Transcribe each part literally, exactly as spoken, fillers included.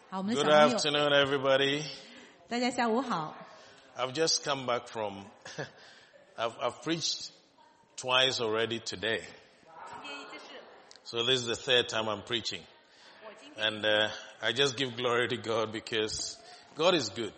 好，我们的 Good 小朋友， afternoon, everybody. 大家下午好。 I've just come back from, I've, I've preached twice already today. So this is the third time I'm preaching. And uh, I just give glory to God because God is good.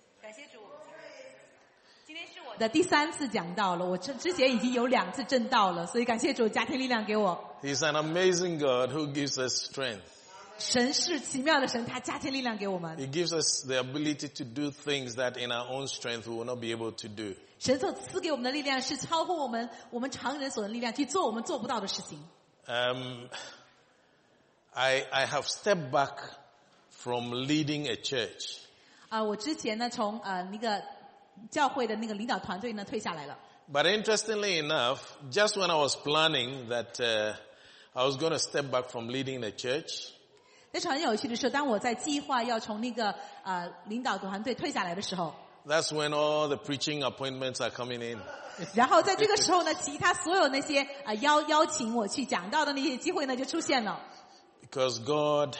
我的第三次讲道了，我之之前已经有两次证道了，所以感谢主加添力量给我。 He's an amazing God who gives us strength. 神是奇妙的神，他加添力量给我们。 He gives us the ability to do things that in our own strength we will not be able to do. 神所赐给我们的力量是超乎我们我们常人所的力量，去做我们做不到的事情。 Um, I, I have stepped back from leading a church. 啊、我之前呢从呃那个教会的那个领导团队呢退下来了。 But interestingly enough, just when I was planning that uh, I was going to step back from leading the church, 但是很有趣的是，当我在计划要从那个呃领导团队退下来的时候， that's when all the preaching appointments are coming in. 然后在这个时候呢，其他所有那些呃邀邀请我去讲道的那些机会呢就出现了。 Because God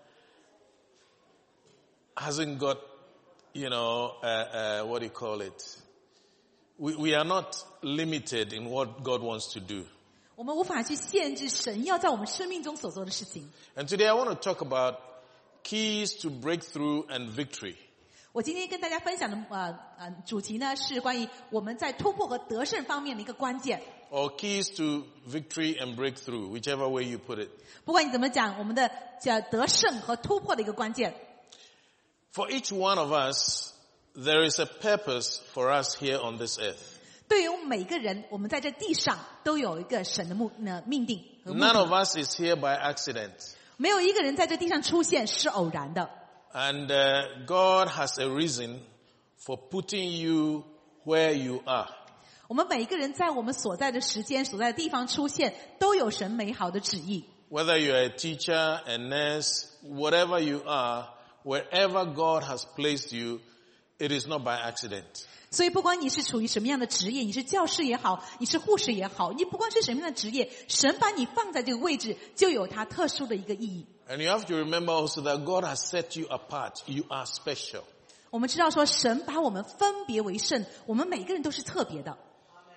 hasn't got, you know, uh, uh, what do you call it? We, we are not limited in what God wants to do. 我们无法去限制神要在我们生命中所做的事情。 And today I want to talk about keys to breakthrough and victory. 我今天跟大家分享的呃呃主题呢是关于我们在突破和得胜方面的一个关键。 Or keys to victory and breakthrough, whichever way you put it. 不管你怎么讲，我们的叫得胜和突破的一个关键。 For each one of us, there is a purpose for us here on this earth. 对于我们每个人，我们在这地上都有一个神的目呃命定和目 None 的。 of us is here by accident. 没有一个人在这地上出现是偶然的。 And uh, God has a reason for putting you where you are. 我们每一个人在我们所在的时间、所在的地方出现，都有神美好的旨意。 Whether you're a teacher, a nurse, whatever you are, wherever God has placed you, it is not by accident. 所以不管你是处于什么样的职业，你是教师也好，你是护士也好，你不管是什么样的职业，神把你放在这个位置，就有它特殊的一个意义。 And you have to remember also that God has set you apart. You are special. 我们知道说，神把我们分别为圣，我们每个人都是特别的。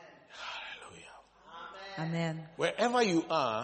Hallelujah. Amen。 Wherever you are,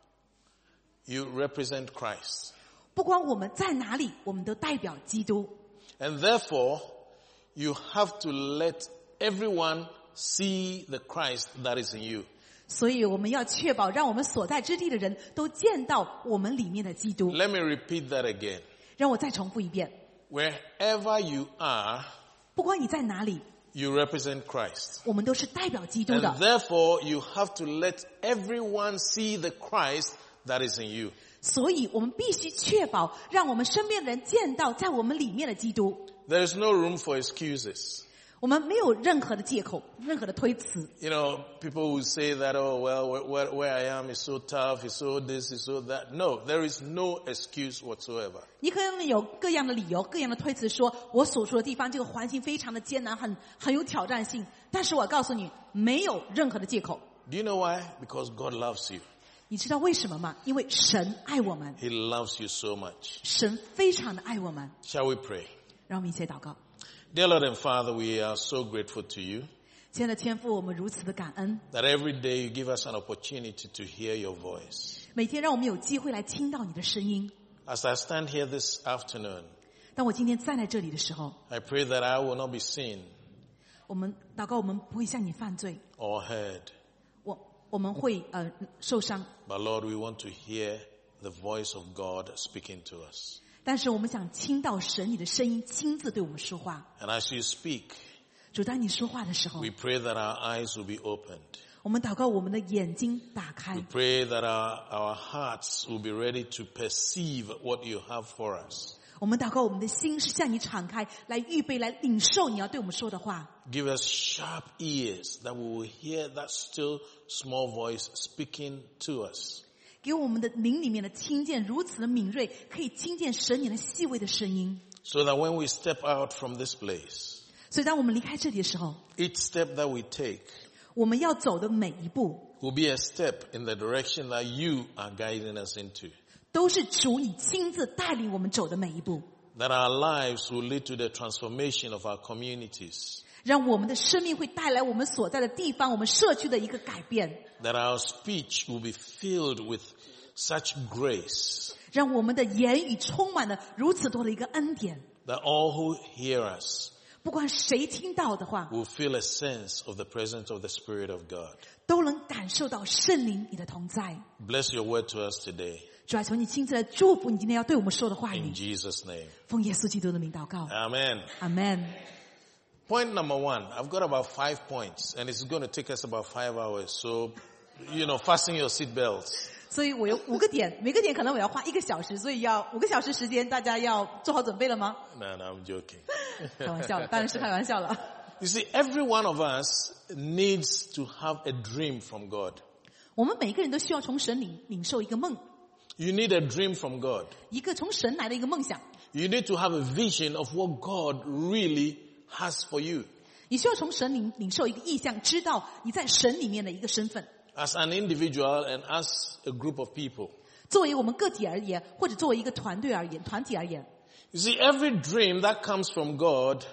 you represent Christ. 不管我们在哪里，我们都代表基督。 And therefore, you have to let everyone see the Christ that is in you. 所以我们要确保，让我们所在之地的人都见到我们里面的基督。 Let me repeat that again. 让我再重复一遍， Wherever you are, 不管你在哪里， you represent Christ. 我们都是代表基督 And 的。 therefore, you have to let everyone see the Christ that is in you. 所以我们必须确保，让我们身边的人见到在我们里面的基督。 There is no room for excuses. 我们没有任何的借口，任何的推辞。 You know, people will say that, oh, well, where, where, where I am is so tough, it's so this, it's so that. No, there is no excuse whatsoever. 你可能有各样的理由，各样的推辞说，我所处的地方这个环境非常的艰难，很很有挑战性。但是我告诉你，没有任何的借口。 Do you know why? Because God loves you. 你知道为什么吗？因为神爱我们， He loves you so much. 神非常的爱我们。 Shall we pray? 让我们一起祷告。 Dear Lord and Father, we are so grateful to you 亲爱的天父，我们如此的感恩， that every day you give us an opportunity to hear your voice. 每天让我们有机会来听到你的声音。 As I stand here this afternoon, 当我今天站在这里的时候， I pray that I will not be seen 我们祷告，我们不会向你犯罪， or heard. 我我们会呃受伤， But Lord, we want to hear the voice of God speaking to us. 但是我们想听到神你的声音亲自对我们说话。 And as you speak, 主，当你说话的时候， we pray that our eyes will be opened. 我们祷告我们的眼睛打开 We，pray that our, our hearts will be ready to perceive what you have for us. 我们祷告我们的心是向你敞开，来预备来领受你要对我们说的话。 Give us sharp ears that we will hear that still small voice speaking to us. 给我们的灵里面的听见如此的敏锐，可以听见神你的细微的声音。 So that when we step out from this place, 所以当我们离开这里的时候， each step that we take 我们要走的每一步 will be a step in the direction that you are guiding us into. 都是主你亲自带领我们走的每一步。 that our lives will lead to the transformation of our communities. 让我们的生命会带来我们所在的地方，我们社区的一个改变。 That our speech will be filled with such grace. 让我们的言语充满了如此多的一个恩典。 That all who hear us 不管谁听到的话 will feel a sense of the presence of the Spirit of God. 都能感受到圣灵你的同在。 Bless your word to us today. 主啊，求你亲自来祝福你今天要对我们说的话 In 语。 Jesus' name. 奉耶稣基督的名祷告。 Amen. Amen。 Point number one. I've got about five points, and it's going to take us about five hours. So, you know, fasten your seat belts. 所以我有五个点，每个点可能我要花一个小时，所以要五个小时时间，大家要做好准备了吗？ No, no, I'm joking. 开玩笑了，当然是开玩笑了。 You see, every one of us needs to have a dream from God. 我们每一个人都需要从神领领受一个梦， You need a dream from God. 一个从神来的一个梦想。 You need to have a vision of what God really has for you. 你需要从神领领受一个意象，知道你在神里面的一个身份。 As an individual and as a group of people. 作为我们个体而言，或者作为一个团队而言，团体而言。 You see, every dream that comes from God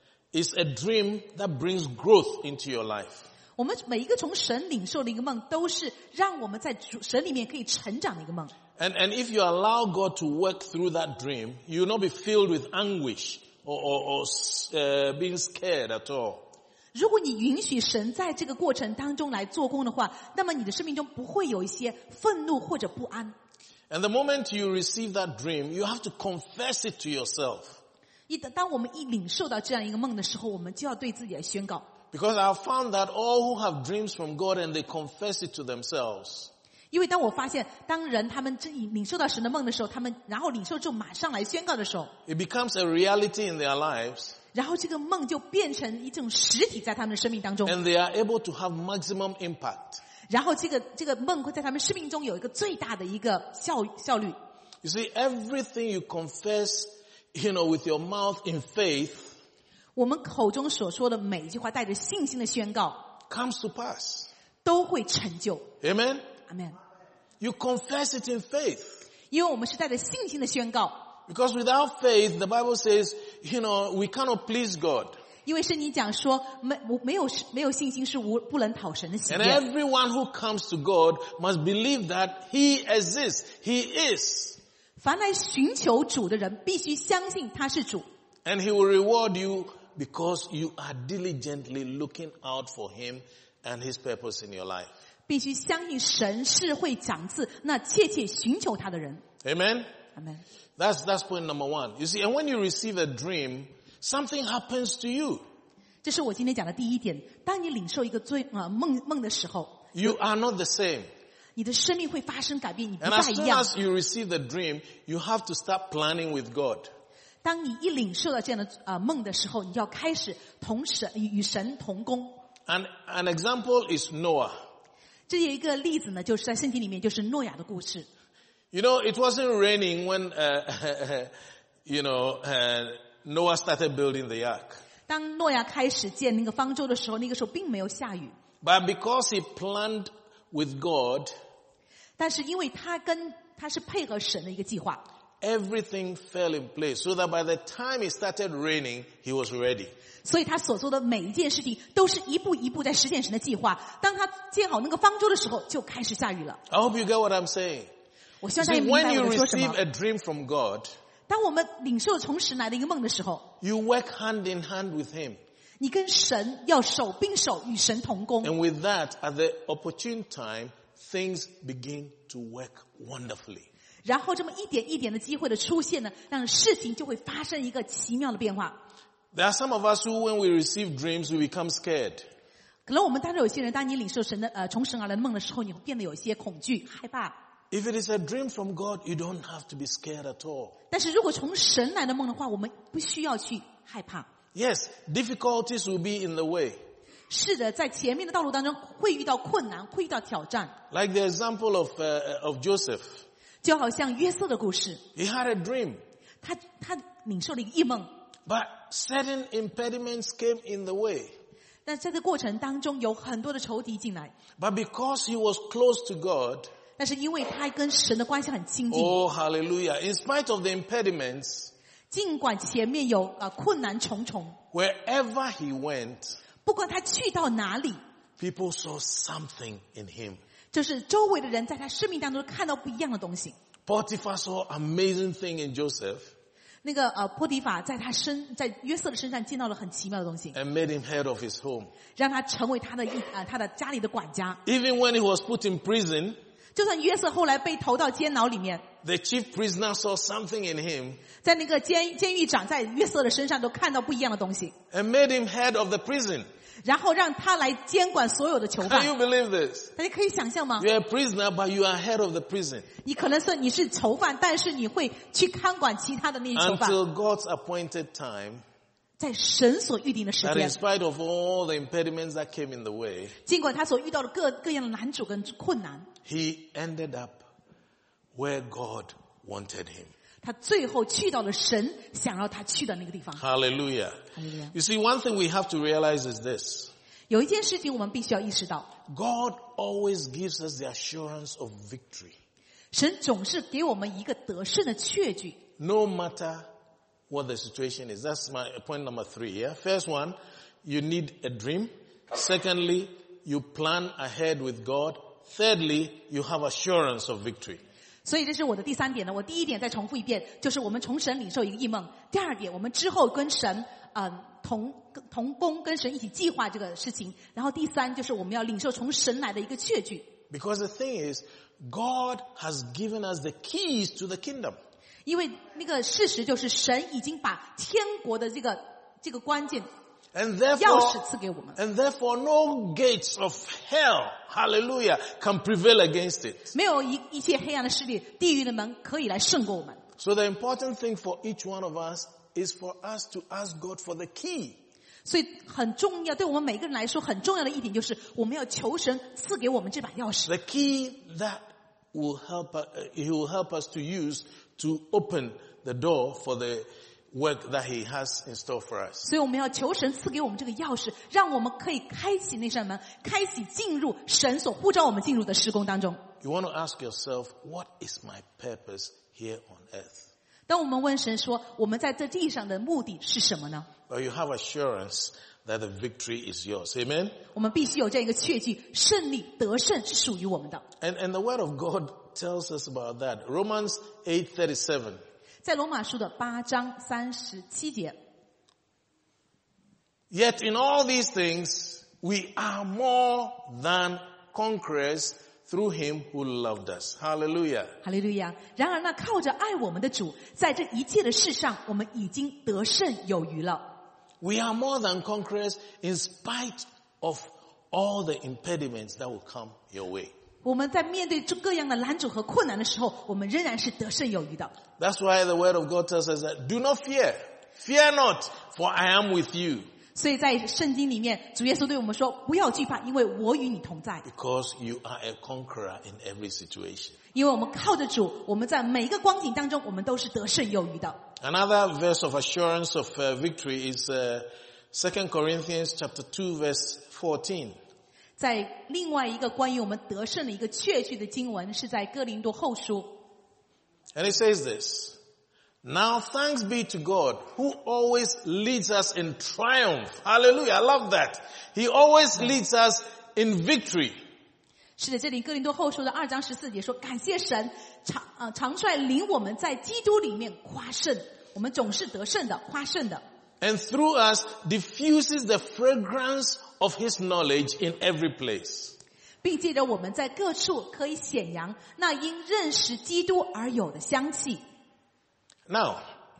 is a dream that brings growth into your life. 我们每一个从神领受的一个梦，都是让我们在主神里面可以成长的一个梦。 And, and if you allow God to work through that dream, you will not be filled with anguish or, or, or uh, being scared at all. 如果你允许神在这个过程当中来做工的话，那么你的生命中不会有一些愤怒或者不安。 And the moment you receive that dream, you have to confess it to yourself. 一当我们一领受到这样一个梦的时候，我们就要对自己来宣告。 Because I have found that all who have dreams from God and they confess it to themselves, 因为当我发现，当人他们真领受到神的梦的时候，他们然后领受之后马上来宣告的时候， it becomes a reality in their lives. 然后这个梦就变成一种实体在他们的生命当中， And they are able to have maximum impact. 然后这个这个梦会在他们生命中有一个最大的一个效效率。 You see, everything you confess, you know, with your mouth in faith, 我们口中所说的每一句话带着信心的宣告 comes to pass. 都会成就。 Amen? Amen。 You confess it in faith. 因为我们是带着信心的宣告。 Because without faith, the Bible says, you know, we cannot please God. 因为圣经讲说，没没有没有信心是无不能讨神的喜 And 悦。 everyone who comes to God must believe that He exists. He is. 凡来寻求主的人，必须相信他是主。 And He will reward you because you are diligently looking out for Him and His purpose in your life. 必须相信神是会赏赐那切切寻求他的人。 Amen? Amen。 That's, that's point number one. You see, and when you receive a dream, something happens to you. 这是我今天讲的第一点。当你领受一个最啊梦梦的时候， You are not the same. 你的生命会发生改变，你不 And 再 as 一 soon 样。 as you receive the dream, you have to start planning with God. 当你一领受到这样的啊梦的时候，你就要开始同神与神同工。 And an example is Noah. 这有一个例子呢，就是在圣经里面，就是诺亚的故事。 You know, it wasn't raining when, uh, you know, uh, Noah started building the ark. 当诺亚开始建那个方舟的时候，那个时候并没有下雨， But because he planned with God, 但是因为他跟他是配合神的一个计划， everything fell in place so that by the time it started raining, he was ready. 所以他所做的每一件事情都是一步一步在实现神的计划。当他建好那个方舟的时候，就开始下雨了。 I hope you get what I'm saying. 我希望 See, 大家明白 when you 我在说什 receive 么。 a dream from God, 当我们领受从神来的一个梦的时候， you work hand in hand with him. 你跟神要手并手与神同工， And with that, at the opportune time, things begin to work wonderfully. 然后这么一点一点的机会的出现呢，让事情就会发生一个奇妙的变化。 There are some of us who, when we receive dreams, we become scared. 可能我们当中有些人，当你领受神的呃从神而来的梦的时候，你会变得有一些恐惧、害怕。 If it is a dream from God, you don't have to be scared at all. 但是如果从神来的梦的话，我们不需要去害怕。 Yes, difficulties will be in the way. 是的，在前面的道路当中会遇到困难，会遇到挑战。 Like the example of, uh, of Joseph. 就好像约瑟的故事， He had a dream, 他他领受了一个异梦， but certain impediments came in the way. 但在这个过程当中有很多的仇敌进来， But because he was close to God, 但是因为他跟神的关系很亲近， oh hallelujah, in spite of the impediments, 尽管前面有呃困难重重， Wherever he went, 不管他去到哪里， people saw something in him. 就是周围的人在他生命当中看到不一样的东西。 Potiphar saw amazing thing in Joseph 那个呃波提法在他身在约瑟的身上见到了很奇妙的东西， and made him head of his home. 让他成为他的一呃他的家里的管家。 Even when he was put in prison, 就算约瑟后来被投到监牢里面， the chief prisoner saw something in him 在那个监监狱长在约瑟的身上都看到不一样的东西， and made him head of the prison. 然后让他来监管所有的囚 Can 犯。 you believe this? 大家可以想象吗？ You're a prisoner, but you are head of the prison 你可能是你是囚犯，但是你会去看管其他的那些囚犯， until God's appointed time. 在神所预定的时 That 间 in， spite of all the impediments that came in the way, 尽管他所遇到的各各样的难处跟困难， he ended up where God wanted him. 他最后去到了神想要他去的那个地方。 Hallelujah. Hallelujah. You see, one thing we have to realize is this. 有一件事情我们必须要意识到， God always gives us the assurance of victory. 神总是给我们一个得胜的确据， No matter what the situation is. That's my point number three. Yeah. First one, you need a dream. Secondly, you plan ahead with God. Thirdly, you have assurance of victory. 所以这是我的第三点呢。我第一点再重复一遍，就是我们从神领受一个异梦。第二点，我们之后跟神呃同同工，跟神一起计划这个事情。然后第三就是我们要领受从神来的一个确据。 Because the thing is, God has given us the keys to the kingdom. 因为那个事实就是神已经把天国的这个这个关键 And 钥 therefore, 匙赐给我们， and therefore no gates of hell, hallelujah, can prevail against it. 没有一一切黑暗的势力、地狱的门可以来胜过我们。 So the important thing for each one of us is for us to ask God for the key. 所以很重要，对我们每个人来说很重要的一点就是我们要求神赐给我们这把钥匙。 The key that will help, uh, He will help us to use to open the door for the work that He has in store for us. 所以我们要求神赐给我们这个钥匙，让我们可以开启那扇门，开启进入神所呼召我们进入的施工当中。 You want to ask yourself, what is my purpose here on earth? 当我们问神说我们在这地上的目的是什么呢？ Well, you have assurance that the victory is yours. Amen? 我们必须有这样一个确据，胜利得胜是属于我们的。 And, and the word of God tells us about that. Romans eight thirty-seven. 在罗马书的八章三十七节， Yet in all these things, we are more than conquerors through Him who loved us. Hallelujah. 哈利路亚！然而那靠着爱我们的主，在这一切的事上，我们已经得胜有余了。 We are more than conquerors in spite of all the impediments that will come your way. 我们在面对这各样的拦阻和困难的时候，我们仍然是得胜有余的。 That's why the word of God tells us that, do not fear. Fear not, for I am with you. 所以在圣经里面，主耶稣对我们说：“不要惧怕，因为我与你同在。 Because you are a conqueror in every situation. ” 因为我们靠着主，我们在每一个光景当中，我们都是得胜有余的。 Another verse of assurance of uh, victory is uh, Second Corinthians chapter two verse fourteen. 在另外一个关于我们得胜的一个确据的经文，是在哥林多后书。 And it says this, now thanks be to God who always leads us in triumph. Hallelujah. I love that. He always leads us in victory. 是的，这里哥林多后书的二章十四节说：“感谢神，常呃常率领我们在基督里面夸胜，我们总是得胜的，夸胜的。” And through us diffuses the fragrance of His knowledge in every place. 并借着我们在各处可以显扬那因认识基督而有的香气。 Now,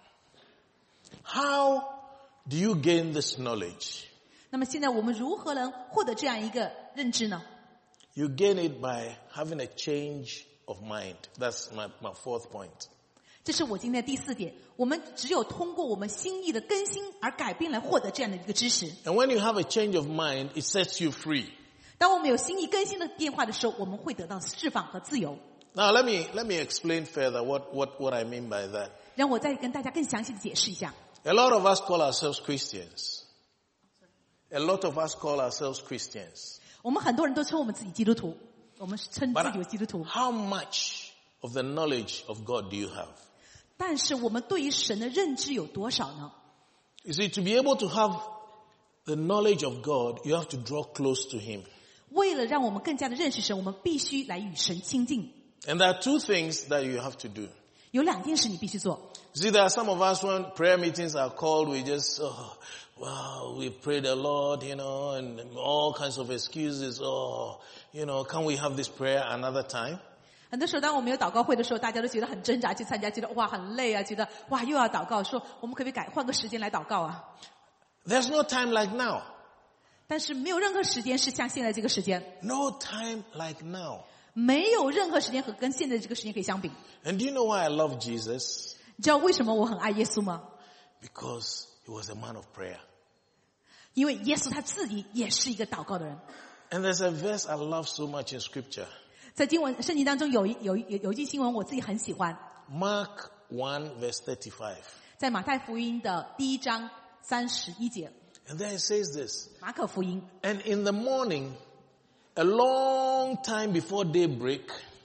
how do you gain this knowledge? 那么现在我们如何能获得这样一个认知呢？ You gain it by having a change of mind. That's my, my fourth point. 这是我今天的第四点，我们只有通过我们心意的更新而改变来获得这样的一个知识。 And when you have a change of mind, it sets you free. 当我们有心意更新的变化的时候，我们会得到释放和自由。 Now let me, let me explain further what, what, what I mean by that. 让我再跟大家更详细的解释一下。 A lot of us call ourselves Christians. A lot of us call ourselves Christians. 我们很多人都称我们自己基督徒，我们称自己为基督徒。 How much of the knowledge of God do you have? 但是我们对于神的认知有多少呢？ You see, to be able to have the knowledge of God, you have to draw close to Him. 为了让我们更加的认识神，我们必须来与神亲近。 And there are two things that you have to do. 有两件事你必须做。 You see, there are some of us when prayer meetings are called, we just, oh, wow, we prayed a lot, you know, and all kinds of excuses. Oh, you know, can we have this prayer another time? 很多时候当我们有祷告会的时候，大家都觉得很挣扎去参加，觉得哇很累啊，觉得哇又要祷告，说我们可不可以改换个时间来祷告啊？ There's no time like now. 但是没有任何时间是像现在这个时间， No time like now. 没有任何时间和跟现在这个时间可以相比。 And do you know why I love Jesus? 你知道为什么我很爱耶稣吗？ Because he was a man of prayer. 因为耶稣他自己也是一个祷告的人。 And there's a verse I love so much in scripture. 在经文圣经当中有一有有有一句经文我自己很喜欢， Mark one verse thirty-five. 在马太福音的第一章三十一节， And there it says this. 马可福音。 And in the morning, a long time before daybreak,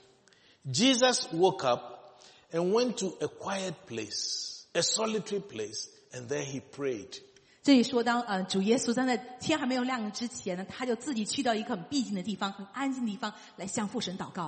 Jesus woke up and went to a quiet place, a solitary place, and there he prayed. 这里说当呃主耶稣在天还没有亮之前呢，他就自己去到一个很僻静的地方，很安静的地方来向父神祷告。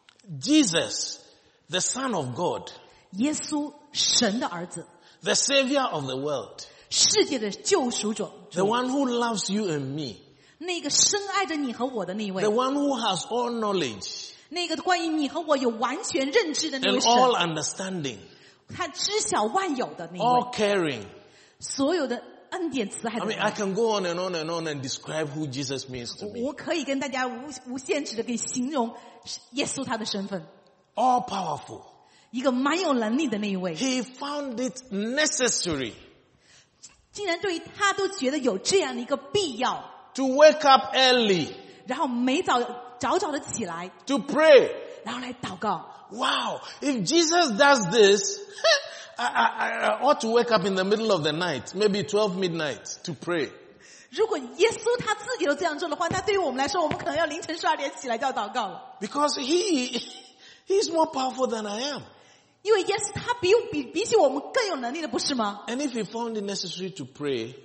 Jesus, the Son of God, 耶稣神的儿子， the Savior of the world, 世界的救赎者， the one who loves you and me, 那个深爱着你和我的那一位 the，one who has all knowledge 那个关于你和我有完全认知的那位 and 神， all understanding, 他知晓万有的那一 all 位， caring. 所有的恩典慈爱 I 的 mean, 人 I can go on and on and on and describe who Jesus means to 我 me. 我可以跟大家无无限制的给形容耶稣他的身份， All powerful. 一个蛮有能力的那一位， He found it necessary 竟然对于他都觉得有这样的一个必要， to wake up early, 然后每早早早的起来， to pray. 然后来祷告。 Wow, if Jesus does this, I, I, I ought to wake up in the middle of the night, maybe twelve midnight, to pray. 如果耶稣他自己都这样做的话，那对于我们来说，我们可能要凌晨十二点起来就要祷告了。 Because he, he's more powerful than I am. 因为耶稣他比比比起我们更有能力的，不是吗？ And if he found it necessary to pray,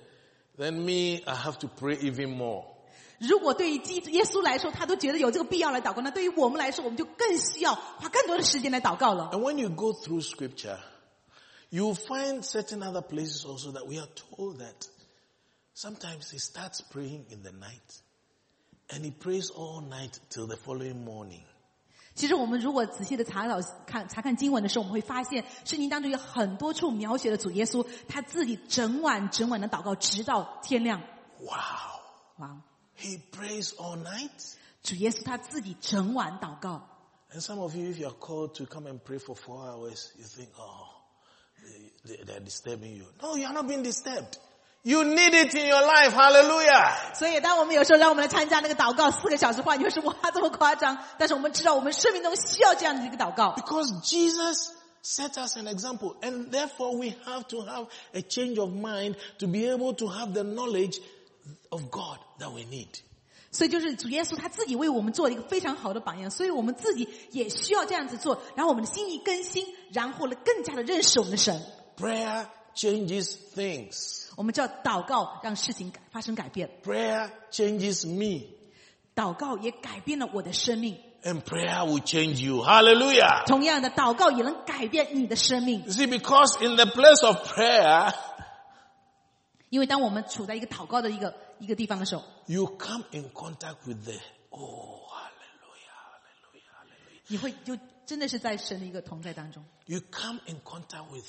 then me, I have to pray even more. 如果对于基耶稣来说，他都觉得有这个必要来祷告，那对于我们来说，我们就更需要花更多的时间来祷告了。 And when you go through scripture, you will find certain other places also that we are told that sometimes he starts praying in the night and he prays all night till the following morning. 其实我们如果仔细的查找看查看经文的时候，我们会发现圣经当中有很多处描写了主耶稣他自己整晚整晚的祷告，直到天亮。 Wow. 哇！ He prays all night. 主耶稣他自己整晚祷告。 And some of you, if you are called to come and pray for four hours, you think, oh, they, they are disturbing you. No, you are not being disturbed. You need it in your life. Hallelujah. 所以当我们有时候让我们来参加那个祷告四个小时的话，你会说哇这么夸张，但是我们知道我们生命中需要这样的一个祷告。 Because Jesus set us an example, and therefore we have to have a change of mind to be able to have the knowledge of God that we need. 所以就是主耶稣他自己为我们做了一个非常好的榜样，所以我们自己也需要这样子做，然后我们的心意更新，然后呢更加的认识我们的神。 Prayer changes things. 我们叫祷告让事情发生改变， Prayer changes me. 祷告也改变了我的生命。 And prayer will change you. Hallelujah. 同样的，祷告也能改变你的生命。 You see, because in the place of prayer, 因为当我们处在一个祷告的一个一个地方的时候， you come in contact with the, oh, hallelujah, hallelujah, hallelujah. 你会就真的是在神的一个同在当中， You come in contact with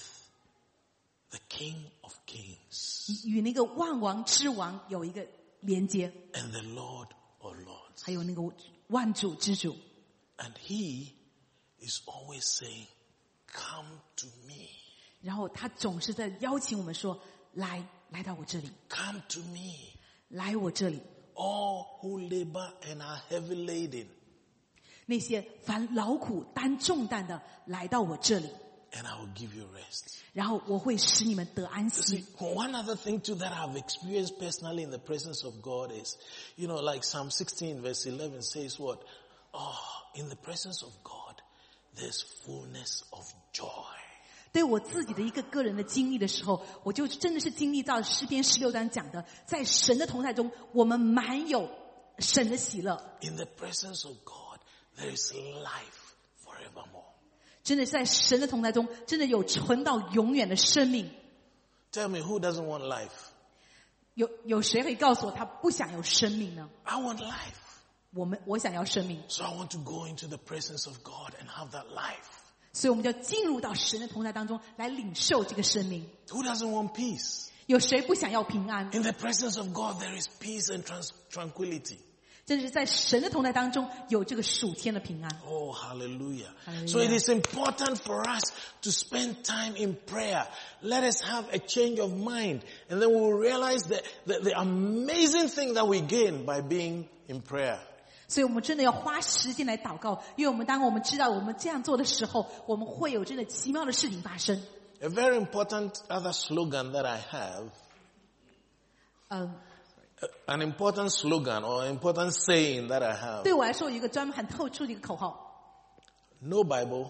the King of Kings 与那个万王之王有一个连接， and the Lord of Lords. 还有那个万主之主。 And he is always saying, come to me. 然后他总是在邀请我们说，来来到我这里， Come to me. 来我这里。 All who labor and are heavy laden, 那些凡劳苦担重担的，来到我这里， and I will give you rest. 然后我会使你们得安 You 息 see,。one other thing too that I've experienced personally in the presence of God is, you know, like Psalm sixteen verse eleven says what? Oh, in the presence of God, there's fullness of joy. 对我自己的一个个人的经历的时候，我就真的是经历到诗篇十六章讲的，在神的同在中，我们满有神的喜乐。 In the presence of God, there is life forevermore. 真的是在神的同在中，真的有存到永远的生命。 Tell me, who doesn't want life? 有有谁可以告诉我他不想有生命呢？ I want life. 我们我想要生命， So I want to go into the presence of God and have that life. 所以我们就要进入到神的同在当中来领受这个生命。 Who doesn't want peace? 有谁不想要平安？ In the presence of God, there is peace and trans- tranquility. 真是在神的同在当中有这个属天的平安。 Oh, hallelujah. Hallelujah. So it is important for us to spend time in prayer. Let us have a change of mind. And then we'll realize that the, the amazing thing that we gain by being in prayer. 所以我们真的要花时间来祷告，因为我们当我们知道我们这样做的时候，我们会有真的奇妙的事情发生。 A very important other slogan that I have, 嗯， an important slogan or an important saying that I have, 对我来说有一个专门很特殊的一个口号： no Bible,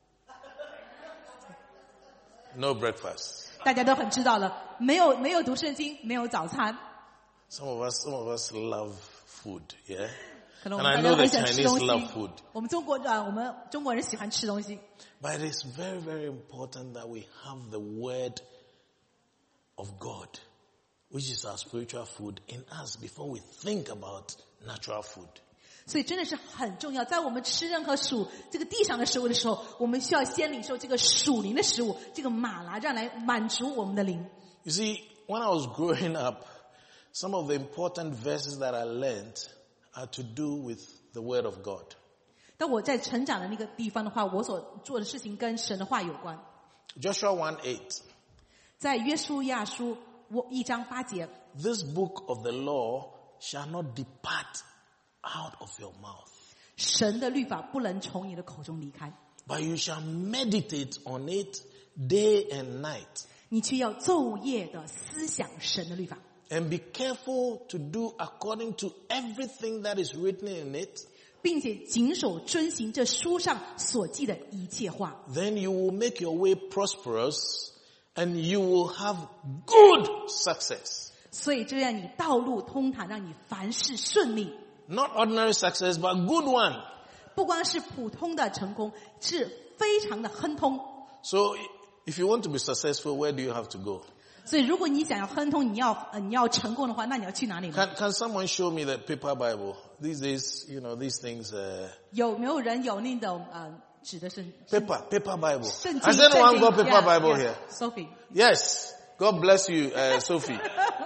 no breakfast. 大家都很知道了，没有没有读圣经，没有早餐。 Some of us, some of us love food, yeah? 可能我 And I 们大 know 家 the 很喜欢吃东 Chinese love 西 food.。 我们中国啊，我们中国人喜欢吃东西。 But it is very, very important that we have the word of God, which is our spiritual food, in us before we think about natural food. 所以真的是很重要，在我们吃任何属这个地上的食物的时候，我们需要先领受这个属灵的食物，这个马拉让来满足我们的灵。 You see, when I was growing up, some of the important verses that I learned are to do with the word of God. 当我在成长的那个地方的话，我所做的事情跟神的话有关。 Joshua one eight. 在约书亚书我一章八节， This book of the law shall not depart out of your mouth, 神的律法不能从你的口中离开， but you shall meditate on it day and night, 你却要昼夜的思想神的律法， and be careful to do according to everything that is written in it. 并且谨守遵行这书上所记的一切话， Then you will make your way prosperous, and you will have good success. 所以这让你道路通坦，让你凡事顺利。 Not ordinary success, but good one. 不光是普通的成功，是非常的亨通。 So if you want to be successful, where do you have to go? 所以如果你想要亨通，你要呃你要成功的话，那你要去哪里呢？ Can, can someone show me the paper Bible? These days, you know, these things, uh, 有没有人有那种呃指的是 paper, paper Bible. 圣经？ Has anyone 圣经 got paper yeah, Bible yeah. here? Sophie. Yes. God bless you, uh, Sophie.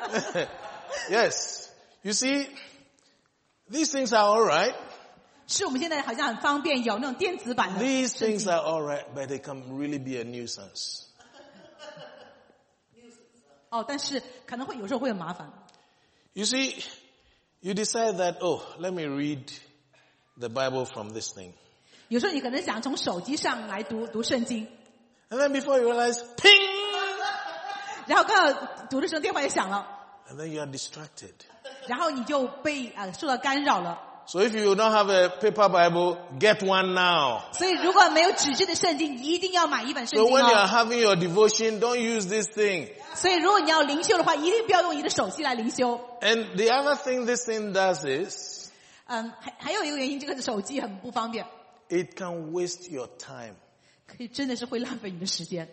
Yes. You see, these things are all right. 是我们现在好像很方便，有那种电子版的 These 圣 things 经。 are all right, but they can really be a nuisance. 哦，但是可能会有时候会很麻烦。 You see, you decide that, oh, let me read the Bible from this thing. 有时候你可能想从手机上来读读圣经， And then before you realize, ping! 然后刚好读的时候电话也响了， And then you are distracted. 然后你就被呃受到干扰了。 So if you don't have a paper Bible, get one now. 所以如果没有纸质的圣经，一定要买一本圣 So 经 when you are 哦。 having your devotion, don't use this thing. 所以如果你要灵修的话，一定不要用你的手机来灵修。 And the other thing this thing does is, 嗯，还还有一个原因，这个手机很不方便， it can waste your time. 可以真的是会浪费你的时间。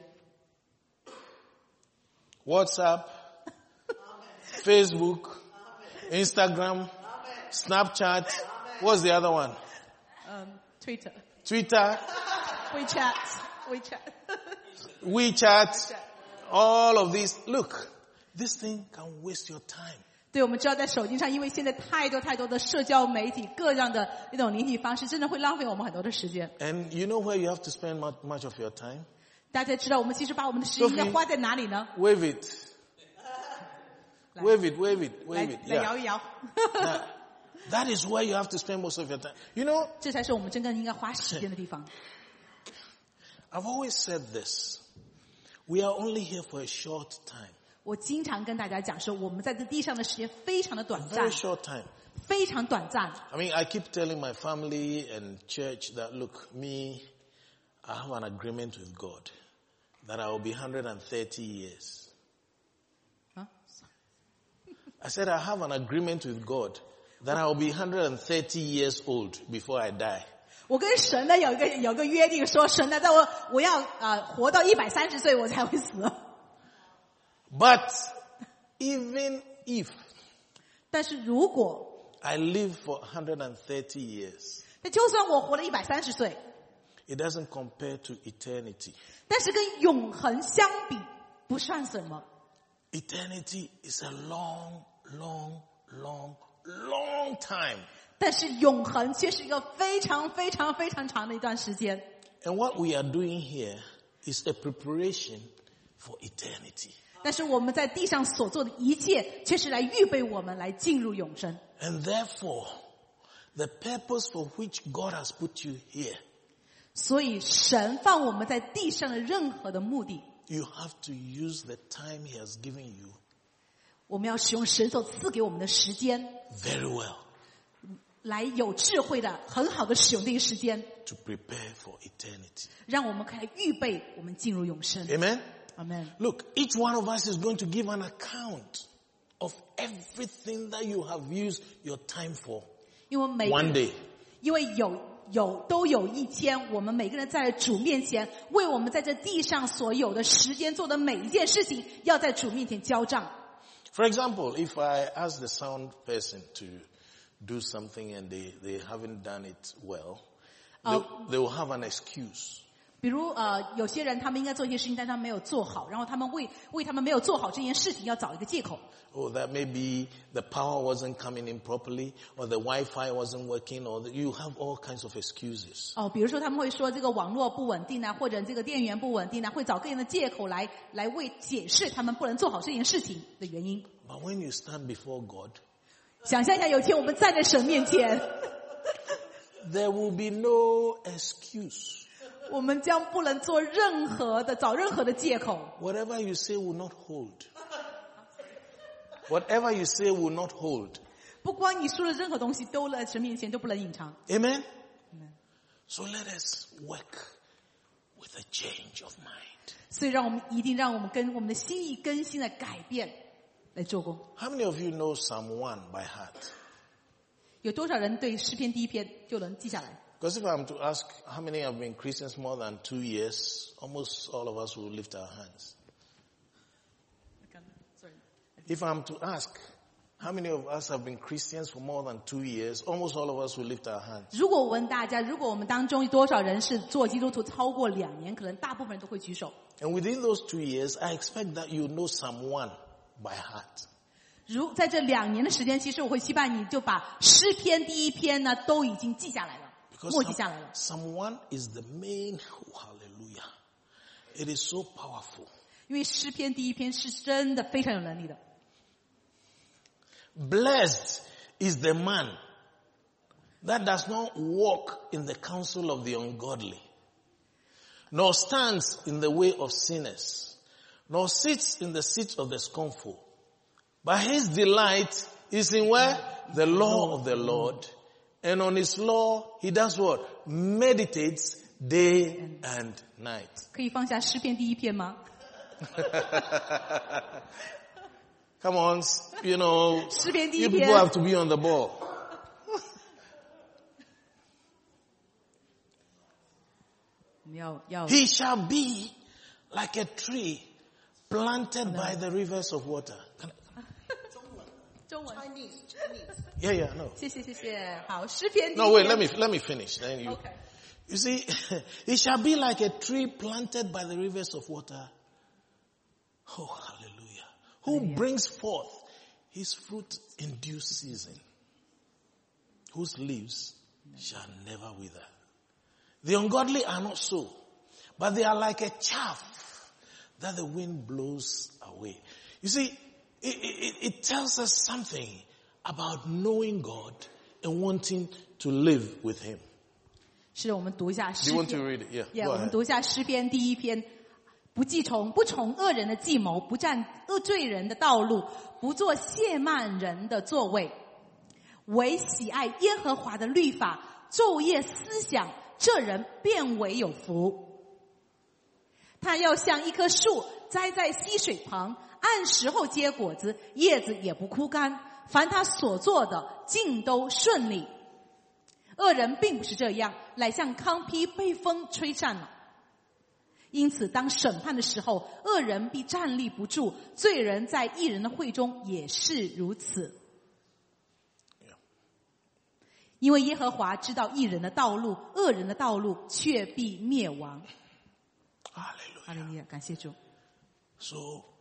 WhatsApp, Facebook, Instagram, Snapchat. What's the other one? 嗯 ，Twitter、 Twitter, WeChat、WeChat。 WeChat, all of these. Look, this thing can waste your time. 对，我们知道在手机上，因为现在太多太多的社交媒体各样的那种联系方式，真的会浪费我们很多的时间。 And you know where you have to spend much, much of your time? 大家知道，我们其实把我们的时间应该花在哪里呢？ Wave it. 来 Wave it, wave it, 来 wave it. 来摇 Yeah. 一摇。 That, that is where you have to spend most of your time. You know, 这才是我们真正应该花时间的地方。 I've always said this. We are only here for a short time. 我经常跟大家讲说，我们在这地上的时间非常的短暂 Very，short time. 非常短暂。 I mean, I keep telling my family and church that, look, me, I have an agreement with God. that I will be one hundred thirty years. Huh? I said I have an agreement with God that I will be one hundred thirty years old before I die. 我跟神呢有一个有个约定，说神呢在我我要呃活到一百三十岁我才会死。 But even if 但是如果 I live for one hundred thirty years, 那就算我活了一百三十岁， it doesn't compare to eternity. 但是跟永恒相比不算什么。 Eternity is a long, long, long, long time. 但是永恒却是一个非常非常非常长的一段时间。 And what we are doing here is a preparation for eternity. 但是我们在地上所做的一切，却是来预备我们来进入永生。 And therefore, the purpose for which God has put you here, 所以神放我们在地上的任何的目的， you have to use the time He has given you 我们要使用神所赐给我们的时间， very well 来有智慧的很好的使用这个时间， to prepare for eternity. 让我们可以预备我们进入永生。 Amen? Amen. Look, each one of us is going to give an account of everything that you have used your time for 因为每 one day. 因为有有都有一天，我们每个人在主面前，为我们在这地上所有的时间做的每一件事情，要在主面前交账。 For example, if I ask the sound person to do something and they, they haven't done it well, they, Uh, they will have an excuse. 比如呃，有些人他们应该做一些事情，但他们没有做好，然后他们为为他们没有做好这件事情要找一个借口。 Or that maybe the power wasn't coming in properly, or the Wi-Fi wasn't working, or the, you have all kinds of excuses. 哦，比如说他们会说这个网络不稳定啊，或者这个电源不稳定啊，会找各样的借口来来为解释他们不能做好这件事情的原因。 But when you stand before God, 想象一下，有一天我们站在神面前， there will be no excuse. 我们将不能做任何的找任何的借口。 Whatever you say will not hold. Whatever you say will not hold. 不光你说的任何东西都在神面前都不能隐藏。 Amen? So let us work with a change of mind. 所以让我们一定让我们跟我们的心意更新的改变来做工。 How many of you know Psalm one by heart? 有多少人对诗篇第一篇就能记下来？ Because if I'm to ask how many have been Christians more than two years, almost all of us will lift our hands. If I'm to ask how many of us have been Christians for more than two years, almost all of us will lift our hands. 如果我问大家，如果我们当中有多少人是做基督徒超过两年，可能大部分人都会举手。 And within those two years, I expect that you know Psalm one by heart. 如在这两年的时间，其实我会期盼你就把诗篇第一篇呢都已经记下来了， Because 默记下来了。 Psalm one is the main, oh, hallelujah. It is so powerful. 因为诗篇第一篇是真的非常有能力的。 Blessed is the man that does not walk in the counsel of the ungodly, nor stands in the way of sinners, nor sits in the seat of the scornful. But his delight is in where? The law of the Lord. And on his law, he does what? Meditates day and night. 可以放下诗篇第一篇吗？ Come on, you know, 诗篇第一 you 篇 people have to be on the ball. 我们要要 He shall be like a tree planted by the rivers of water. Can I, 中文 yeah, yeah, no. 谢谢谢谢。好，诗篇第一篇。 No, wait, let me, let me finish. Then you, Okay. you see, he shall be like a tree planted by the rivers of water. Oh, hallelujah. Who Hallelujah. brings forth his fruit in due season, whose leaves shall never wither. The ungodly are not so, but they are like a chaff that the wind blows away. You see, it, it, it tells us something about knowing God and wanting to live with him. 是我们读一下 Do 诗 you want to 篇。 read it? Yeah, Yeah, go 我们 ahead. 读一下诗篇第一篇。不计从不从恶人的计谋，不占恶罪人的道路，不做亵慢人的座位，唯喜爱耶和华的律法，昼夜思想，这人便为有福。 他要像一棵树栽在溪水旁，按时候结果子，叶子也不枯干，凡他所做的尽都顺利。恶人并不是这样，乃像糠秕被风吹散了。因此当审判的时候，恶人必站立不住，罪人在义人的会中也是如此。因为耶和华知道义人的道路，恶人的道路却必灭亡。 哈利路亚， 感谢主。 So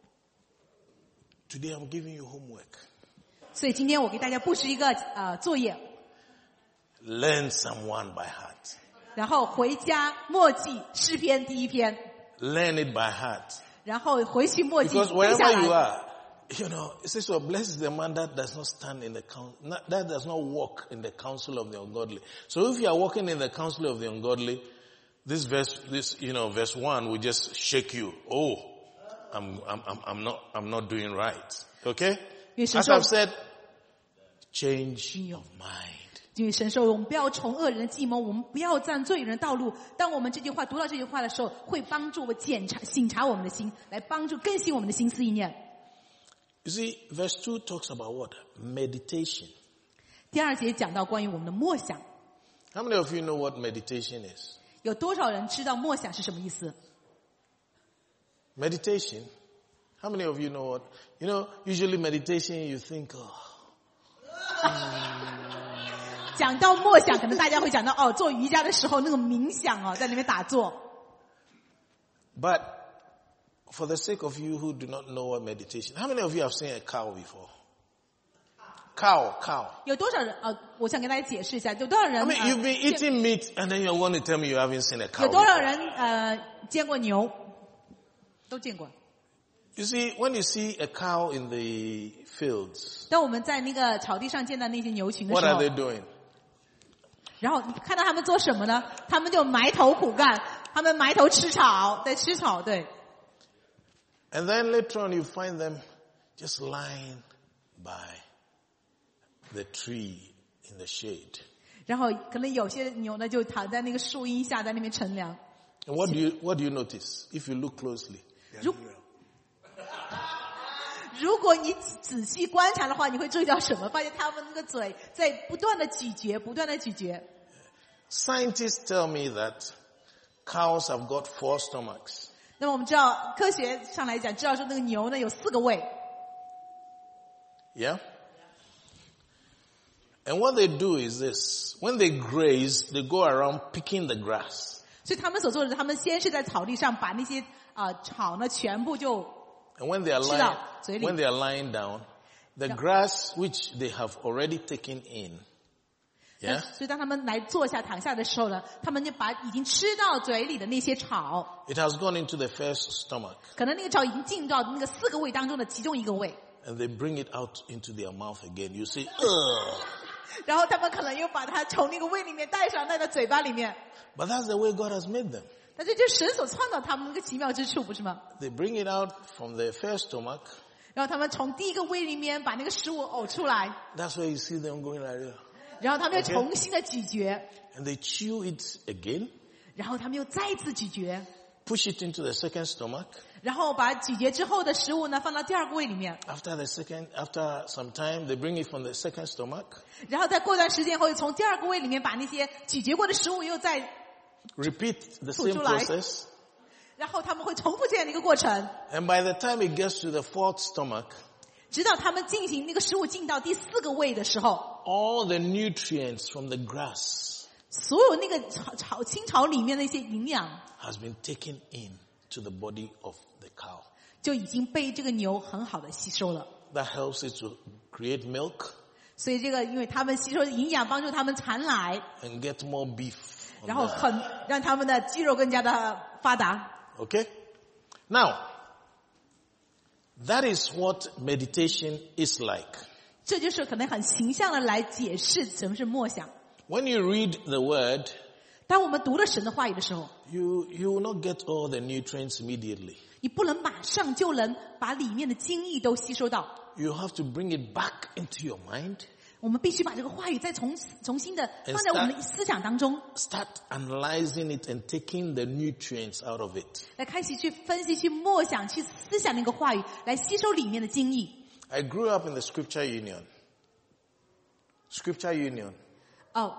today I'm giving you homework. 所以今天我给大家布置一个呃作业。 Learn Psalm one by heart. 然后回家默记诗篇第一篇。 Learn it by heart. 然后回去默记。 Because wherever you are, you know, it says, "So blessed is the man that does not stand in the council, that does not walk in the counsel of the ungodly." So if you are walking in the counsel of the ungodly, this verse, this you know, verse one will just shake you. Oh, I'm, I'm, I'm, I'm not, I'm not doing right. Okay? As I've said, change of mind. 因为神说我们不要从恶人的计谋，我们不要站罪人的道路。当我们这句话读到这句话的时候，会帮助我检查、省察我们的心，来帮助更新我们的心思意念。 You see, verse two talks about what? Meditation. 第二节讲到关于我们的默想。 How many of you know what meditation is? 有多少人知道默想是什么意思？ Meditation. How many of you know what? You know, usually meditation you think, oh. 讲到默想，可能大家会讲到哦，做瑜伽的时候那个冥想哦，在里面打坐。 But for the sake of you who do not know what meditation, how many of you have seen a cow before? Cow, cow. 有多少人？呃，我想跟大家解释一下，有多少人？ I mean, you've been eating meat and then you're going to tell me you haven't seen a cow. 有多少人呃见过牛？都见过。 You see, when you see a cow in the fields, 当我们在那个草地上见到那些牛群的时 what 候， are they doing? 然后你看到他们做什么呢？他们就埋头苦干，他们埋头吃草，在吃草，对。 And then later on you find them just lying by the tree in the shade. 然后可能有些牛呢就躺在那个树荫下，在那边乘凉。 And what do you, what do you notice if you look closely? 如如果你仔细观察的话，你会注意到什么？发现他们那个嘴在不断的咀嚼，不断的咀嚼。 Scientists tell me that cows have got four stomachs. 那么我们知道，科学上来讲，知道说那个牛呢有四个胃。 Yeah? And what they do is this. When they graze, they go around picking the grass. 所以他们所做的，他们先是在草地上把那些啊、呃、草呢全部就 And when they are 吃 lying, 到嘴里。 when they are lying down, the grass which they have already taken in, yeah? 所以当他们来坐下躺下的时候呢，他们就把已经吃到嘴里的那些草， It has gone into the first stomach. 可能那个草已经进到那个四个胃当中的其中一个胃， And they bring it out into their mouth again. You say, ugh. 然后他们可能又把它从那个胃里面带上带到嘴巴里面。 But that's the way God has made them. 但这就是神所创造他们那个奇妙之处，不是吗？ They bring it out from the first stomach. 然后他们从第一个胃里面把那个食物呕出来， That's why you see them going like this. 然后他们又重新的咀嚼， And they chew it again, 然后他们又再次咀嚼， push it into the second stomach. 然后把咀嚼之后的食物呢放到第二个胃里面， After the second, after some time, they bring it from the second stomach. 然后再过段时间后，从第二个胃里面把那些咀嚼过的食物又再， Repeat the same process. 然后他们会重复这样的一个过程， And by the time it gets to the fourth stomach, 直到他们进行那个食物进到第四个胃的时候， all the nutrients from the grass 所有那个草草青草里面的一些营养 has been taken in to the body of the cow. 就已经被这个牛很好的吸收了。 That helps it to create milk 所以这个，因为他们吸收营养，帮助他们产奶， and get more beef. on 然后 that. 很让他们的肌肉更加的发达。 Okay? Now, that is what meditation is like. 这就是可能很形象的来解释什么是默想。 When you read the word, 当我们读了神的话语的时候， you, you will not get all the nutrients immediately. 你不能马上就能把里面的精义都吸收到， You have to bring it back into your mind. 我们必须把这个话语再重重新的放在我们的思想当中 start analyzing it and taking the nutrients out of it. 来开始去分析去默想去思想那个话语来吸收里面的精义 I grew up in the Scripture Union. Scripture Union. Oh,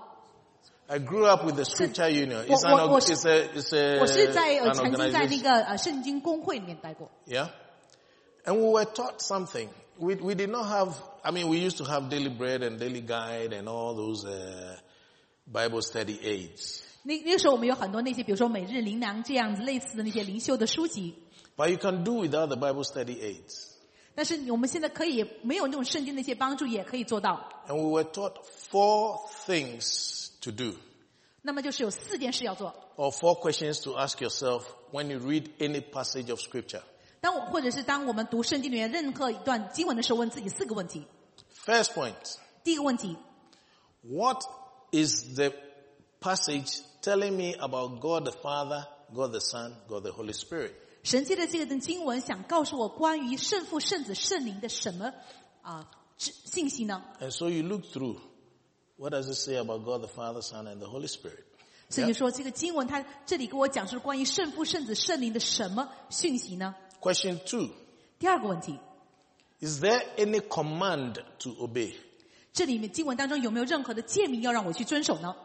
I grew up with the Scripture Union. It's 我- 我- an, 我是- it's a, it's a, 我是在 an 呃曾经在那 organization. 个呃圣经公会里面待过 Yeah. And we were taught something. We, we did not have, I mean, we used to have daily bread and daily guide and all those uh, Bible study aids. 那那个时候我们有很多那些比如说每日灵粮这样子类似的那些灵修的书籍 But you can do without the Bible study aids. 但是我们现在可以没有那种圣经的一些帮助也可以做到 And we were taught four things to do, 那么就是有四件事要做 or four questions to ask yourself when you read any passage of Scripture. 当我或者是当我们读圣经里面任何一段经文的时候问自己四个问题 First point, 第一个问题 what is the passage telling me about God the Father, God the Son, God the Holy Spirit? 神借的这个经文想告诉我关于圣父圣子圣灵的什么啊、信息呢 And so you look through, what does it say about God the Father, Son, and the Holy Spirit? 所以就说这个经文它这里跟我讲述关于圣父圣子圣灵的什么讯息呢 Question two, 第二个问题 is there any command to obey? 这里面经文当中有没有任何的诫命要让我去遵守呢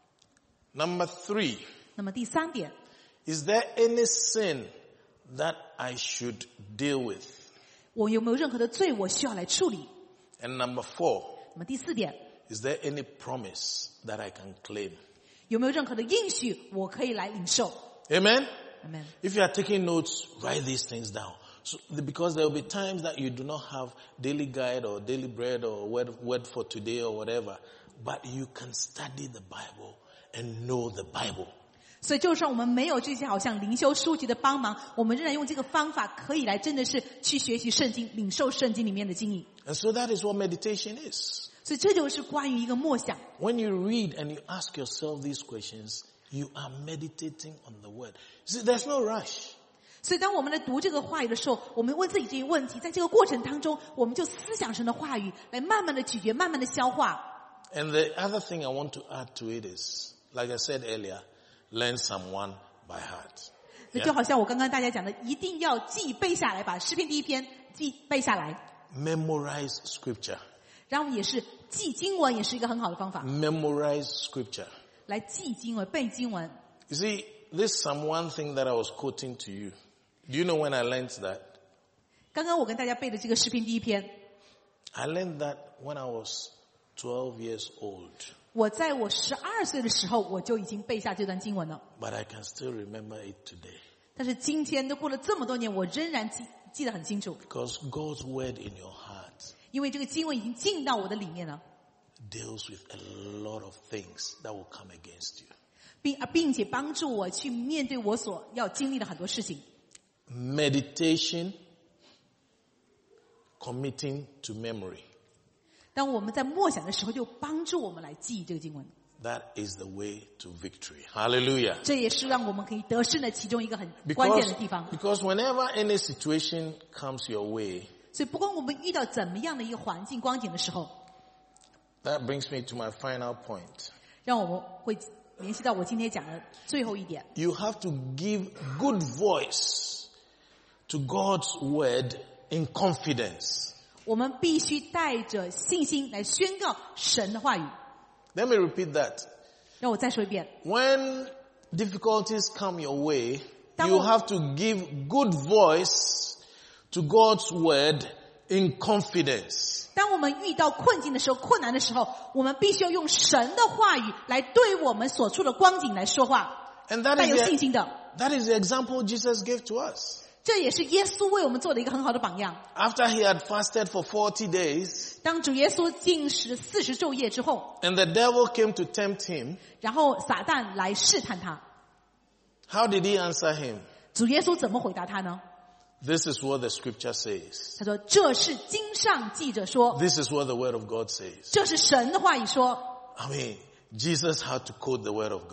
Number three, 那么第三点 is there any sin that I should deal with? 我有没有任何的罪我需要来处理 And number four, 那么第四点 is there any promise that I can claim? 有没有任何的应许我可以来领受 Amen? Amen If you are taking notes, write these things down. So, because there will be times that you do not have daily guide or daily bread or word, word for today or whatever, but you can study the Bible and know the Bible. 所以就算我们没有这些好像灵修书籍的帮忙我们仍然用这个方法可以来真的是去学习圣经领受圣经里面的经义 And so that is what meditation is. 所以这就是关于一个默想 When you read and you ask yourself these questions, you are meditating on the word. See, there's no rush. 所以当我们来读这个话语的时候我们问自己这些问题在这个过程当中我们就思想神的话语来慢慢的咀嚼慢慢的消化 And the other thing I want to add to it is, like I said earlier, learn Psalm one by heart. 那就好像我刚刚大家讲的一定要记背下来把诗篇第一篇记背下来 Memorize scripture. 然后也是记经文也是一个很好的方法 Memorize scripture. 来记经文背经文 You see, this Psalm one thing that I was quoting to you, do you know when I learned that? 刚刚我跟大家背的这个诗篇第一篇 I learned that when I was twelve years old. 我在我十二岁的时候我就已经背下这段经文了 But I can still remember it today. 但是今天都过了这么多年我仍然记记得很清楚 Because God's word in your heart 因为这个经文已经进到我的里面了 deals with a lot of things that will come against you. 并并且帮助我去面对我所要经历的很多事情 Meditation, committing to memory. 当我们在默想的时候就帮助我们来记忆这个经文 That is the way to victory. Hallelujah. 这也是让我们可以得胜的其中一个很关键 Because, 的地方 because whenever any situation comes your way, 所以不管我们遇到怎么样的一个环境光景的时候 that brings me to my final point. 让我们会联系到我今天讲的最后一点 You have to give good voice to God's word in confidence. 我们必须带着信心来宣告神的话语 Let me repeat that. 让我再说一遍 When difficulties come your way, Tamo- you have to give good voice to God's word in confidence. 当我们遇到困境的时候困难的时候我们必须要用神的话语来对我们所处的光景来说话 And that 带 is 有信 the, 心的 that is the example Jesus gave to us. 这也是耶稣为我们做的一个很好的榜样 After he had fasted for forty days, 当主耶稣禁食四十昼夜之后 and the devil came to tempt him, 然后撒旦来试探他 how did he answer him? 主耶稣怎么回答他呢 This is what the scripture says. 他说这是经上记着说 This is what the word of God says. 这是神的话语说 I mean, Jesus had to quote the word of God.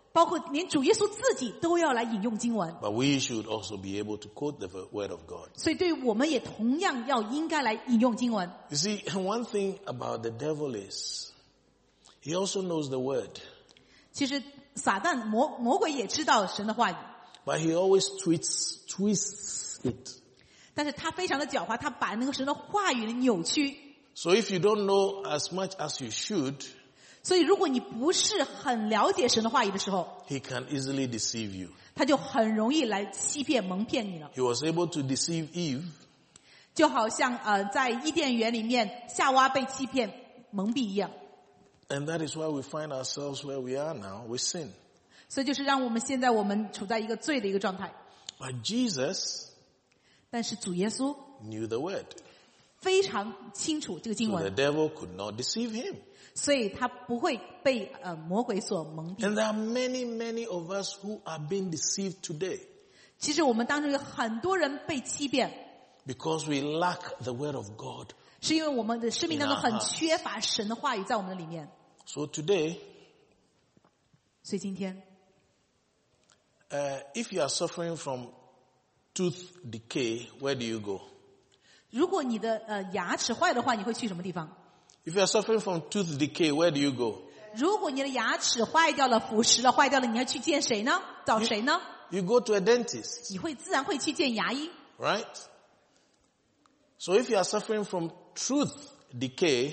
包括连主耶稣自己都要来引用经文。 But we should also be able to quote the word of God. 所以对于我们也同样要应该来引用经文。 You see, one thing about the devil is he also knows the word. 其实撒旦魔魔鬼也知道神的话语， But he always twists, twists it. 但是他非常的狡猾，他把那个神的话语扭曲。 So if you don't know as much as you should, 所以如果你不是很了解神的话语的时候， he can easily deceive you. 他就很容易来欺骗蒙骗你了。 He was able to deceive Eve. 就好像呃在伊甸园里面夏娃被欺骗蒙蔽一样。 And that is why we find ourselves where we are now with sin. 所以就是让我们现在我们处在一个罪的一个状态。 But Jesus 但是主耶稣 knew the word. 非常清楚这个经 So the 文， devil could not deceive him. 所以他不会被呃魔鬼所蒙蔽。 And there are many, many of us who are being deceived today 其实我们当中有很多人被欺骗， because we lack the word of God. 是因为我们的生命当中很缺乏神的话语在我们的里面。 So today, 所以今天， uh, if you are suffering from tooth decay, where do you go? 如果你的呃牙齿坏的话，你会去什么地方？ If you are suffering from tooth decay, where do you go? 如果你的牙齿坏掉了、腐蚀了、坏掉了，你要去见谁呢？找谁呢？ You go to a dentist, 你会自然会去见牙医。 right? So if you are suffering from truth decay,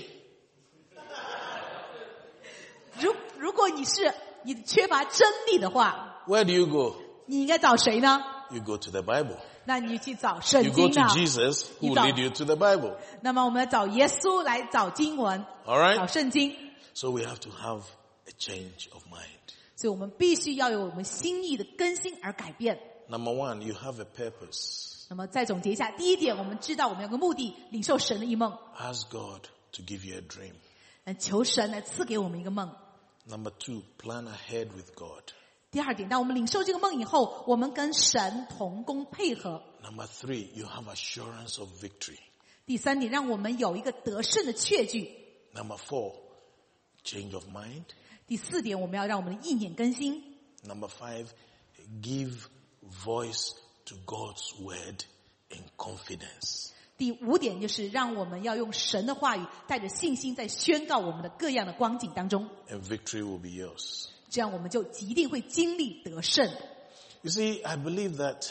如如果你是你缺乏真理的话， where do you go? 你应该找谁呢？ You go to the Bible. 那你去找圣 You go 经 to 啊。 Jesus, who will 你找- lead you to the Bible. 那么我们要找耶稣来找经文， All right? 找圣经。 So we have to have a change of mind. 所以我们必须要有我们心意的更新而改变。 Number one, you have a purpose. 那么再总结一下，第一点，我们知道我们有个目的，领受神的一梦， Ask God to give you a dream. 呃求神来赐给我们一个梦。 Number two, plan ahead with God. 第二点，当我们领受这个梦以后，我们跟神同工配合。 Number three, you have assurance of victory. 第三点，让我们有一个得胜的确据。 Number four, change of mind. 第四点，我们要让我们的意念更新。 Number five, give voice to God's word in confidence. 第五点就是让我们要用神的话语，带着信心，在宣告我们的各样的光景当中， And victory will be yours. 这样我们就一定会经历得胜。 You see, I believe that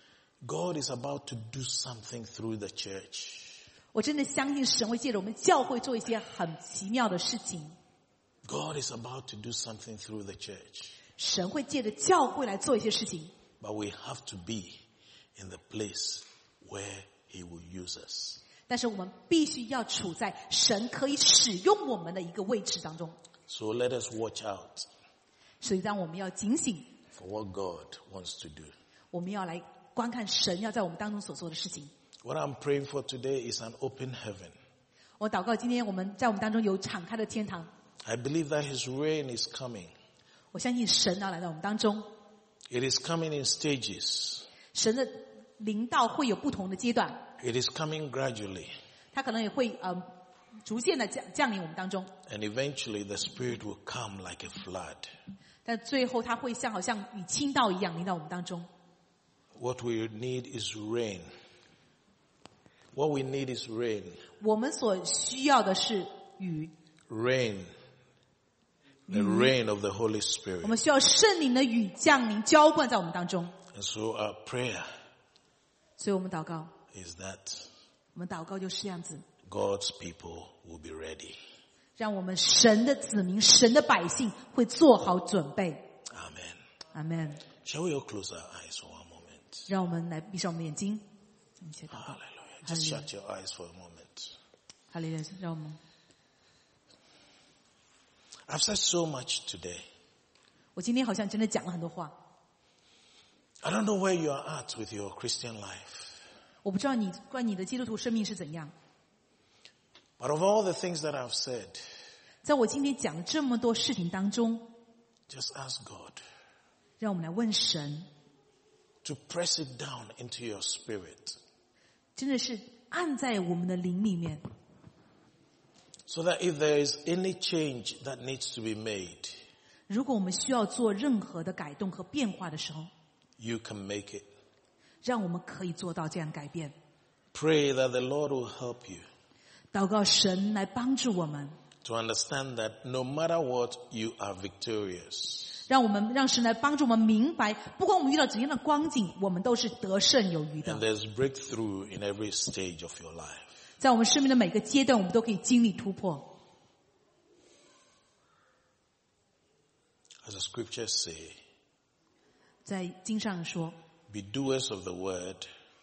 God is about to do something through the church. 我真的相信神会借着我们教会做一些很奇妙的事情。 God is about to do something through the church. 神会借着教会来做一些事情， But we have to be in the place where He will use us. 但是我们必须要处在神可以使用我们的一个位置当中。 So let us watch out 所以，让我们要警醒， for what God wants to do. 我们要来观看神要在我们当中所做的事情。 What I'm praying for today is an open heaven. 我祷告，今天我们在我们当中有敞开的天堂。 I believe that His reign is coming. 我相信神要来到我们当中， It is coming in stages. 神的临到会有不同的阶段， It is coming gradually. 他可能也会呃逐渐的降降临我们当中， And eventually the Spirit will come like a flood. 但最后他会像好像与倾倒一样临到我们当中。 What we need is rain. What we need is rain. 我们所需要的是雨， Rain. The rain of the Holy 我 Spirit. 们需要圣灵的雨降临浇灌在我们当中。 And so our prayer 所以我们祷告， is that 我们祷告就是这样子， God's people will be ready. 让我们神的子民、神的百姓会做好准备。 Amen. 阿门。 Shall we all close our eyes for one moment? 让我们来闭上我们的眼睛，一起祷告。 Hallelujah. Just shut your eyes for a moment. 哈利路亚，让我们。 I've said so much today. 我今天好像真的讲了很多话， I don't know where you are at with your Christian life. 我不知道你关于你的基督徒生命是怎样。 But of all the things that I've said, 在我今天讲的这么多事情当中， just ask God 让我们来问神， to press it down into your spirit 真的是按在我们的灵里面， so that if there is any change that needs to be made, 如果我们需要做任何的改动和变化的时候， you can make it. 让我们可以做到这样改变。 Pray that the Lord will help you 祷告神来帮助我们， to understand that no matter what, you are victorious. 让我们让神来帮助我们明白，不管我们遇到怎样的光景，我们都是得胜有余的。 And there's breakthrough in every stage of your life. 在我们生命的每个阶段，我们都可以经历突破。 As the scriptures say, 在经上说， be doers of the word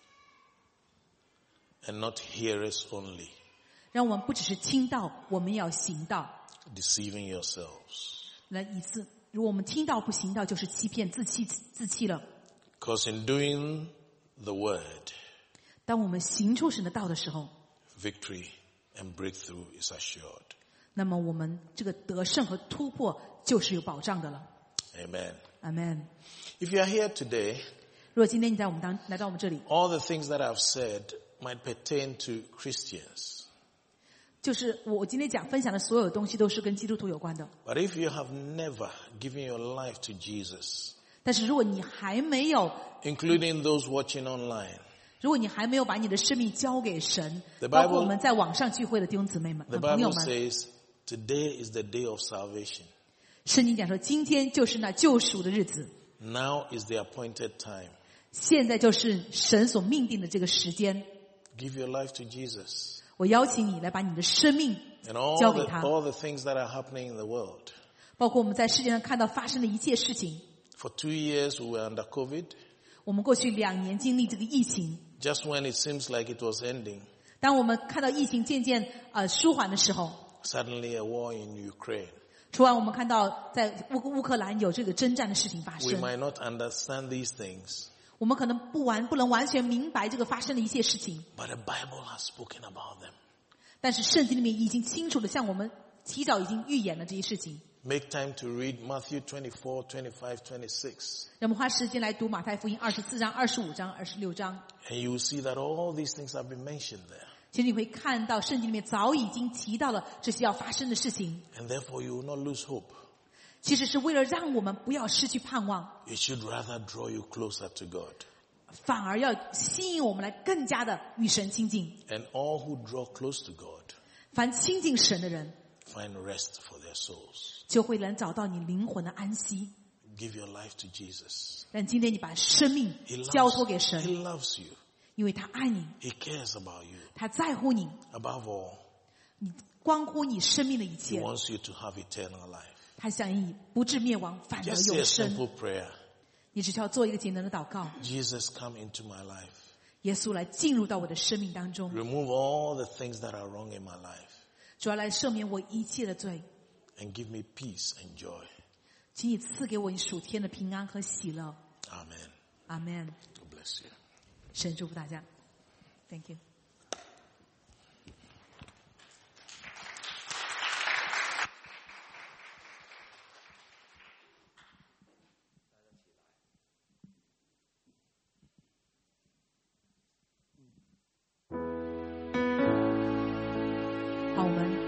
and not hearers only, 让我们不只是听到，我们也要行道。 deceiving yourselves. 来以致，如果我们听到不行道，就是欺骗自欺自欺了。 Because in doing the word, 当我们行出神的道的时候， victory and breakthrough is assured. 那么我们这个得胜和突破就是有保障的了。 Amen. Amen。 If you are here today, 如果今天你在我们当来到我们这里， all the things that I've said might pertain to Christians. 就是我今天讲分享的所有东西都是跟基督徒有关的。 But if you have never given your life to Jesus, 但是如果你还没有， including those watching online, 如果你还没有把你的生命交给神， The Bible- 包括我们在网上聚会的弟兄姊妹们、 the 朋友 Bible 们， says today is the day of salvation. 圣经讲说，今天就是那救赎的日子， Now is the appointed time. 现在就是神所命定的这个时间。 Give your life to Jesus. 我邀请你来把你的生命 And all 交给 the, 他， all the things that are happening in the world. 包括我们在世界上看到发生的一切事情。 For two years we were under COVID. 我们过去两年经历这个疫情， Just when it seems like it was ending, 当我们看到疫情渐渐呃舒缓的时候， suddenly a war in Ukraine. 突然我们看到在乌乌克兰有这个征战的事情发 We 生， might not understand these things, 我们可能不完不能完全明白这个发生的一切事情， but the Bible has spoken about them. 但是圣经里面已经清楚的向我们提早已经预演了这些事情。 Make time to read Matthew twenty-four, twenty-five, twenty-six. 让我们花时间来读马太福音二十四章、二十五章、二十六章。 And you will see that all these things have been mentioned there. 其实你会看到圣经里面早已经提到了这些要发生的事情， And therefore you will not lose hope. 其实是为了让我们不要失去盼望， It should rather draw you closer to God. 反而要吸引我们来更加的与神亲近。 And all who draw close to God 凡亲近神的人， find rest for their souls. 就会能找到你灵魂的安息。 Give your life to Jesus. 但今天你把生命 He 交托 loves, 给神， he loves you. 因为他爱你， He cares about you. 他在乎你， Above all, 你关乎你生命的一 he 切。 wants you to have eternal life. 他想以不至灭亡，反而 Just say 永 a 生。 simple prayer. 你只需要做一个简单的祷告， Jesus, come into my life. 耶稣来进入到我的生命当中， Remove all the things that are wrong in my life 主要来赦免我一切的罪， and give me peace and joy. 请你赐给我你属天的平安和喜乐。 Amen. 阿门。 God bless you. 神祝福大家 ，Thank you。好，我们。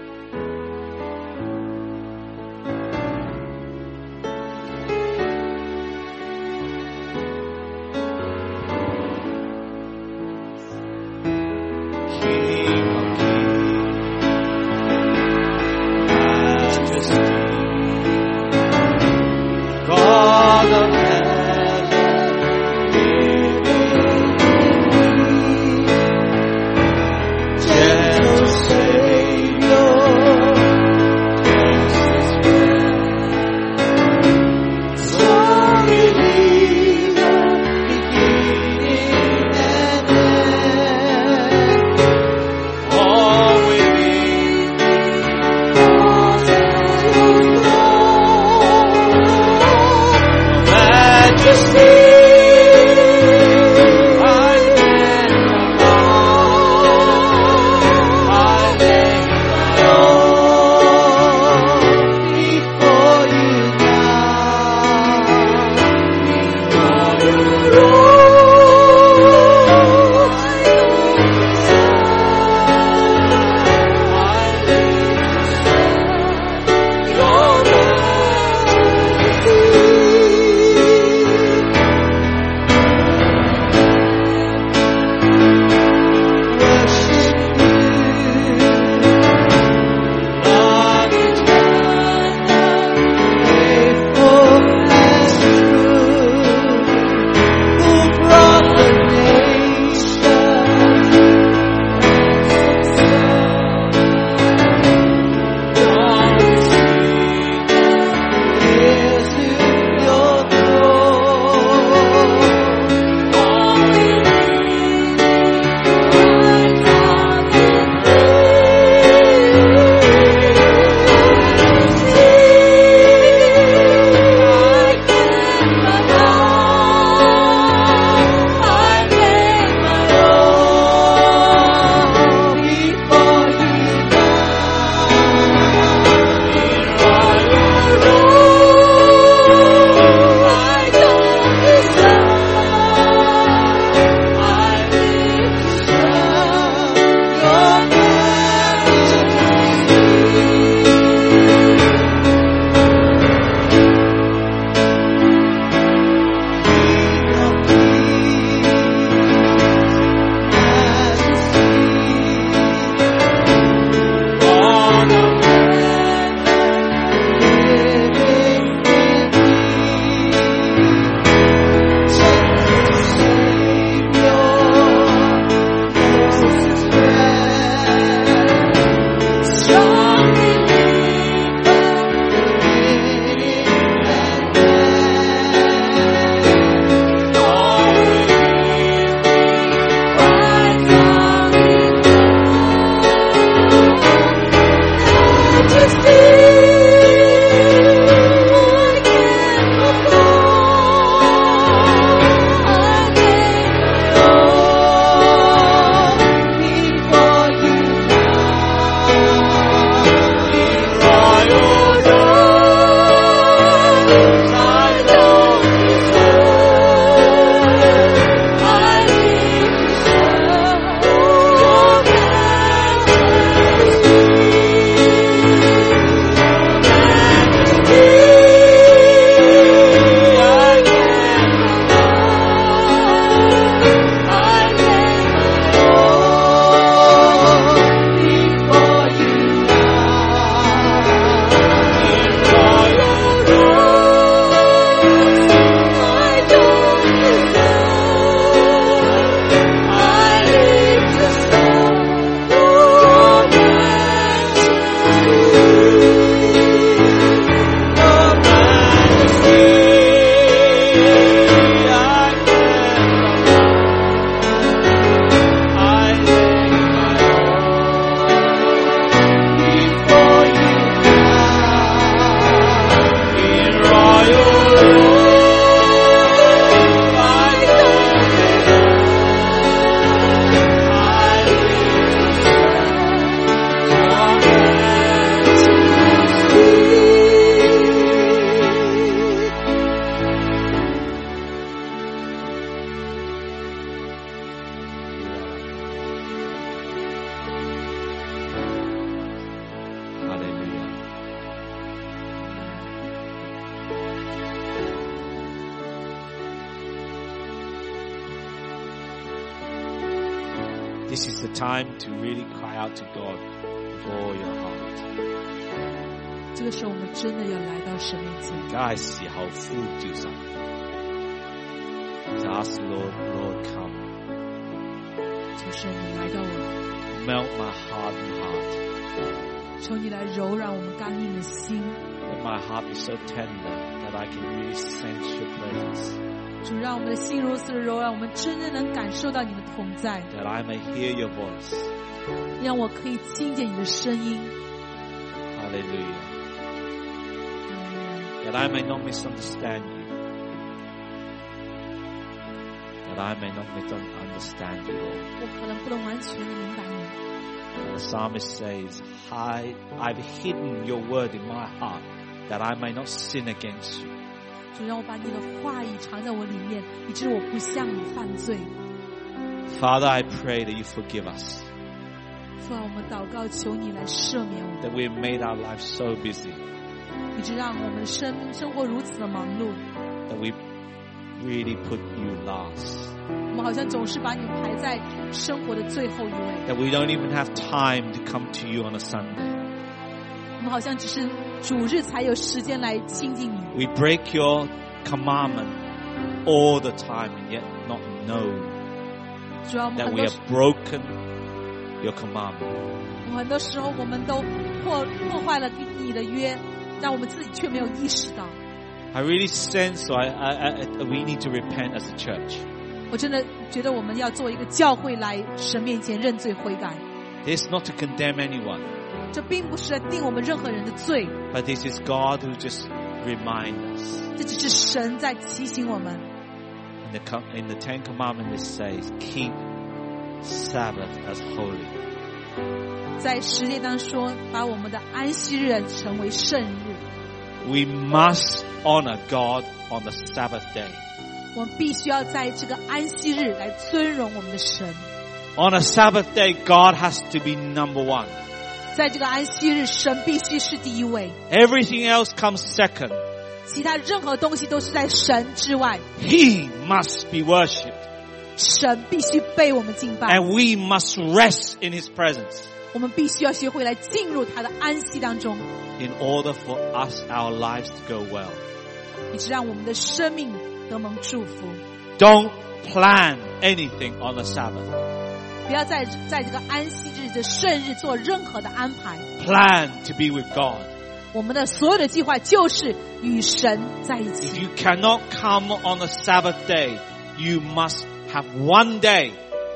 This is the time to really cry out to God with all your heart. 这个时候我们真的要来到神面前。 而家係時候呼召神。就 ask the Lord, Lord, come. 求神你來到我。 Melt my hardened heart. 求你來柔軟我們剛硬的心。 Let my heart be so tender that I can really sense your presence. 主讓我們的心如此的柔軟，我們真正能感受到你的同在。 That I may hear your voice. 讓我可以聽見你的聲音。 Hallelujah. That I may not misunderstand you. That I may not misunderstand you, Lord. 我可能不能完全的明白你。 The psalmist says, I, I've hidden your word in my heart that I may not sin against you. 主让我把你的话语藏在我里面，以致我不向你犯罪。 Father, I pray that you forgive us. 父啊，我们祷告，求你来赦免我们。 That we've made our lives so busy. 以致让我们生生活如此的忙碌。 That we really put you last. 我们好像总是把你排在生活的最后一位。 That we don't even have time to come to you on a Sunday. 我们好像只是主日才有时间来亲近你。 We break your commandment all the time and yet not know 主要我们 that 很 we 多 have broken your commandment. 很多时候我们都破破坏了你的约，但我们自己却没有意识到。 I really sense so I, I, I, we need to repent as a church. 我真的觉得我们要做一个教会来神面前认罪悔改。 This is not to condemn anyone. 这并不是来定我们任何人的罪， But this is God who just reminds us. 这只是神在提醒我们。 In the, in the Ten Commandments it says, keep Sabbath as holy. 在十诫当中说，把我们的安息日成为圣日。 We must honor God on the Sabbath day. 我们必须要在这个安息日来尊荣我们的神。 On a Sabbath day, God has to be number one. 在这个安息日，神必须是第一位， Everything else comes second. 其他任何东西都是在神之外。 He must be worshipped. 神必须被我们敬拜， And we must rest in His presence. 我们必须要学会来进入他的安息当中， In order for us, our lives to go well. 以致让我们的生命得蒙祝福。 Don't plan anything on the Sabbath. 不要在在这个安息日的圣日做任何的安排。 Plan to be with God. 我们的所有的计划就是与神在一 If 起。 you cannot come on the Sabbath day, you must have one day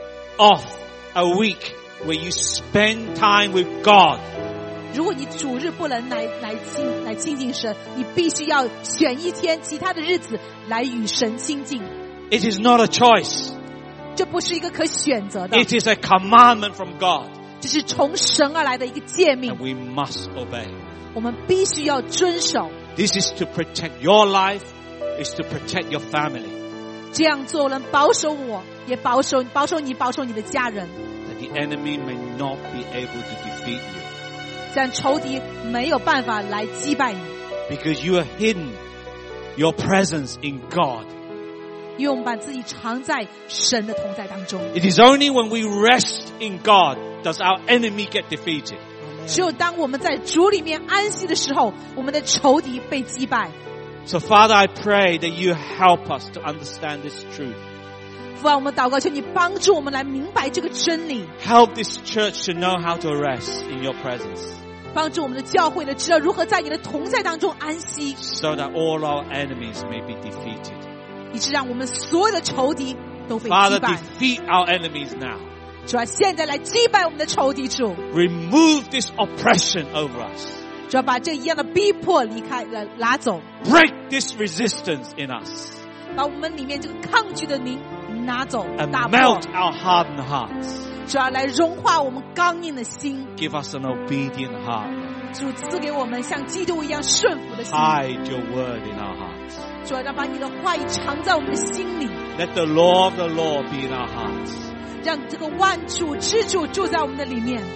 off a week where you spend time with God. 如果你主日不能来来亲来亲近神，你必须要选一天其他的日子来与神亲近。 It is not a choice. 这不是一个可选择的， It is a commandment from God. 这是从神而来的一个诫命 And，we must obey. 我们必须要遵守。 This is to protect your life. It's to protect your family. 这样做能保守我，也保守保守你，保守你的家人， That the enemy may not be able to defeat you. 这样仇敌没有办法来击败你， Because you are hidden your presence in God. 因为我们把自己藏在神的同在当中。 It is only when we rest in God does our enemy get defeated. 只有当我们在主里面安息的时候，我们的仇敌被击败。 So Father, I pray that you help us to understand this truth. 父啊，我们祷告，求你帮助我们来明白这个真理， Help this church to know how to rest in your presence. 帮助我们的教会呢，知道如何在你的同在当中安息， So that all our enemies may be defeated. 以致让我们所有的仇敌都被击 Father, 败。 defeat our enemies now. 主啊，现在来击败我们的仇敌主， Remove this oppression over us. 主要把这一样的逼迫离开了拿走， Break this resistance in us. 把我们里面这个抗拒的灵拿走 And 打破， melt our hardened hearts. 主要来融化我们刚硬的心， Give us an obedient heart. 主赐给我们像基督一样顺服的心， Hide your word in our hearts. 主要让把你的话语藏在我们的心里， Let the law of the Lord be in our hearts. 让这个万主之主住在我们的里面。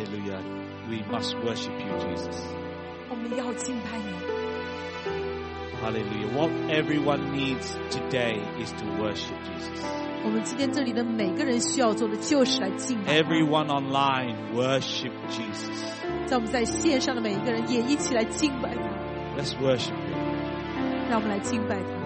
Hallelujah. We must worship you, Jesus. 我们要敬拜你， Hallelujah. What everyone needs today is to worship Jesus. 我们今天这里的每个人需要做的就是来敬拜他。 Everyone online, worship Jesus. 在我们在线上的每一个人也一起来敬拜他。 Let's worship Him. 让我们来敬拜他。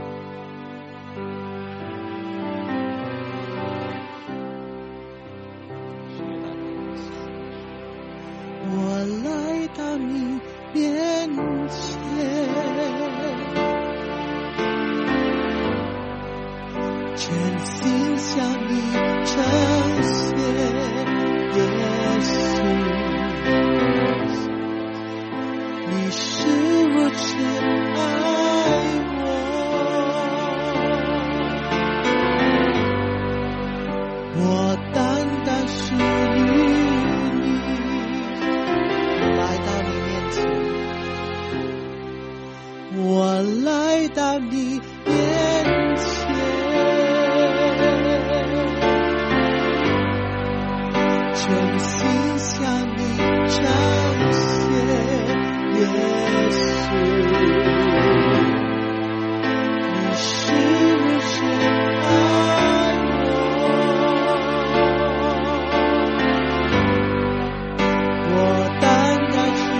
我来到你面前，全心向你呈现，耶稣，你是如此爱我，我单单属于我来到你面前，全心向你呈现，耶稣，你是如此爱我，我单单属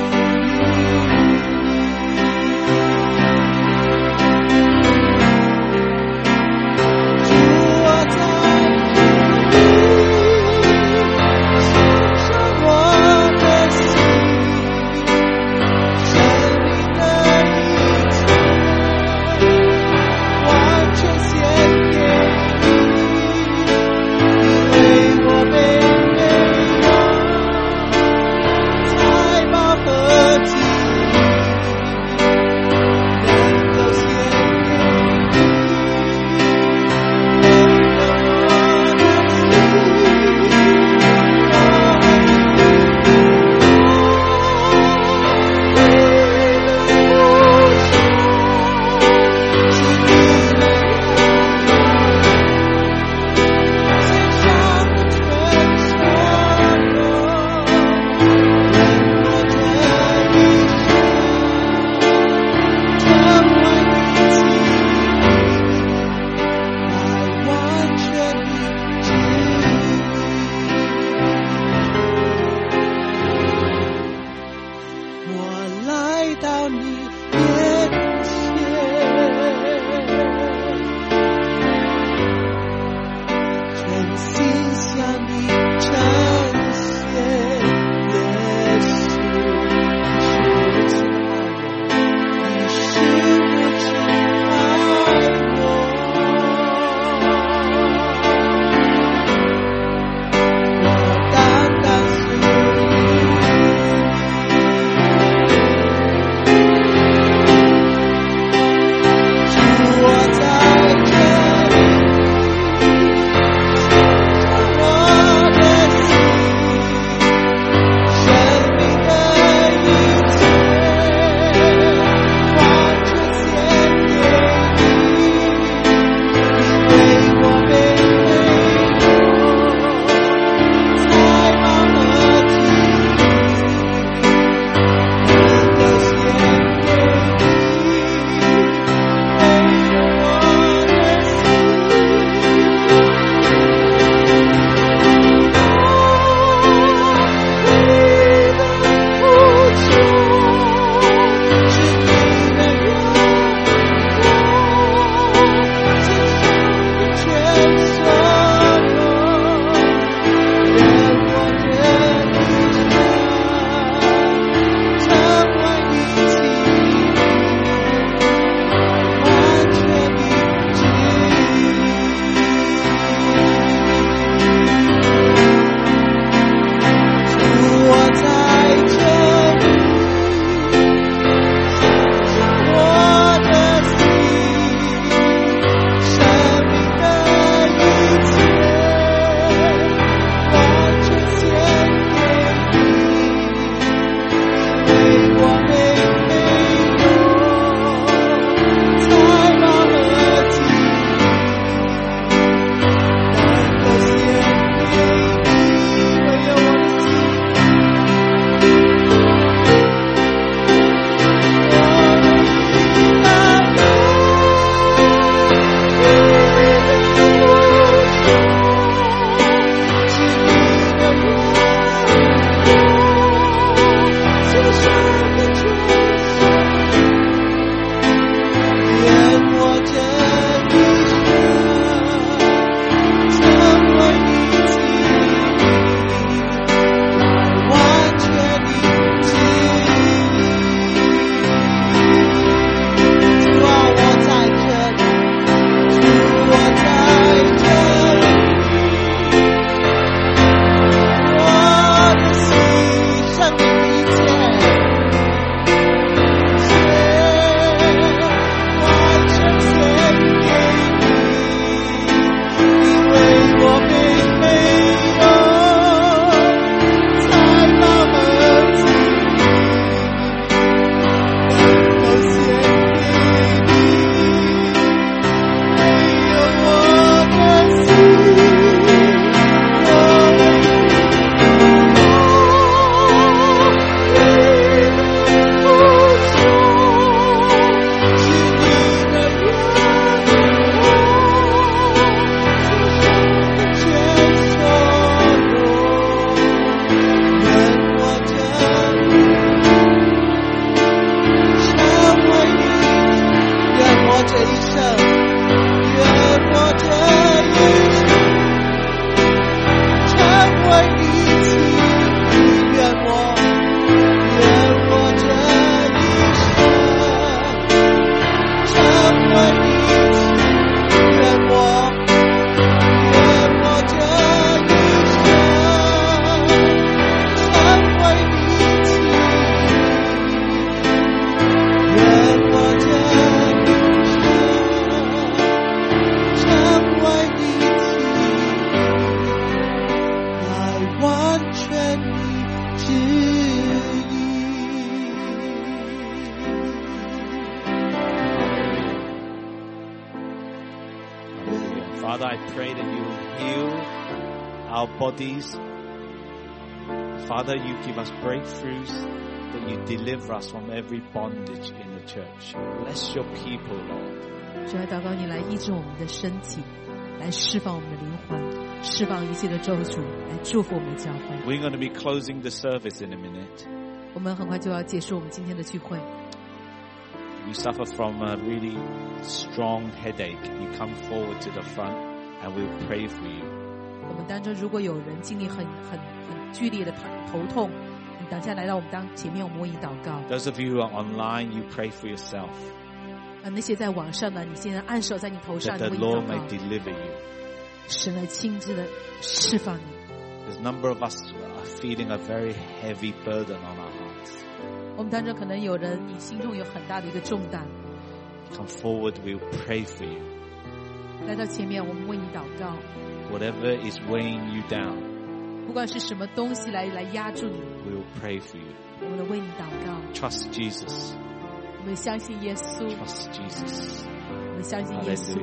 这一生，愿我这一生成为你妻，愿我愿我这一生成为你妻，愿我愿我这一生成为你妻，愿我这一生成为你妻，来完全你旨意。 Father, I pray that you will heal our bodies. Father, you give us breakthroughs, that you deliver us from every bondage in the church. Bless your people, Lord. 主要祷告你来医治我们的身体，来释放我们的灵魂，释放一切的咒诅，来祝福我们的教会。 We're going to be closing the service in a minute. 我们很快就要结束我们今天的聚会。 You suffer from a really strong headache. You come forward to the front and we'll pray for you. 我们当中如果有人经历很很很剧烈的头痛，你等下来到我们当前面，我们为你祷告。 Those of you who are online, you pray for yourself. 啊，那些在网上的，你现在按手在你头上， That 你 the 为你 Lord 祷 may 告， deliver you. 神来亲自的释放你。 There's a number of us are feeling a very heavy burden on our hearts. 我们当中可能有人你心中有很大的一个重担， Come forward, we'll pray for you. 来到前面，我们为你祷告。 Whatever is weighing you down, 不管是什么东西来来压住你， we'll pray for you. 我们都为你祷告。 Trust Jesus. 我们相信耶稣， Trust Jesus. 我们相信耶稣。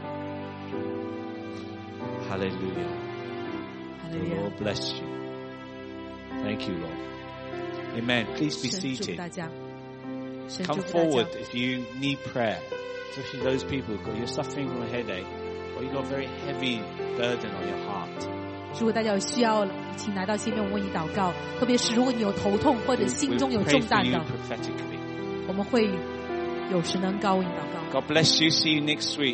Hallelujah. Hallelujah. 哈 The 利路亚 Lord bless you. Thank you, Lord. Amen. Please be 神祝福 seated. 大家，神祝 Come 福大 forward 家。 if you need prayer. Especially those people who you're suffering from a headache or you've got a very heavy burden on your heart. 如果大家有需要，请来到前面，我为你祷告。特别是如果你有头痛或者 We'll 心中有 pray 重 for 担 you 的， prophetically. 我们会有时能高为你祷告。 God bless you. See you next week.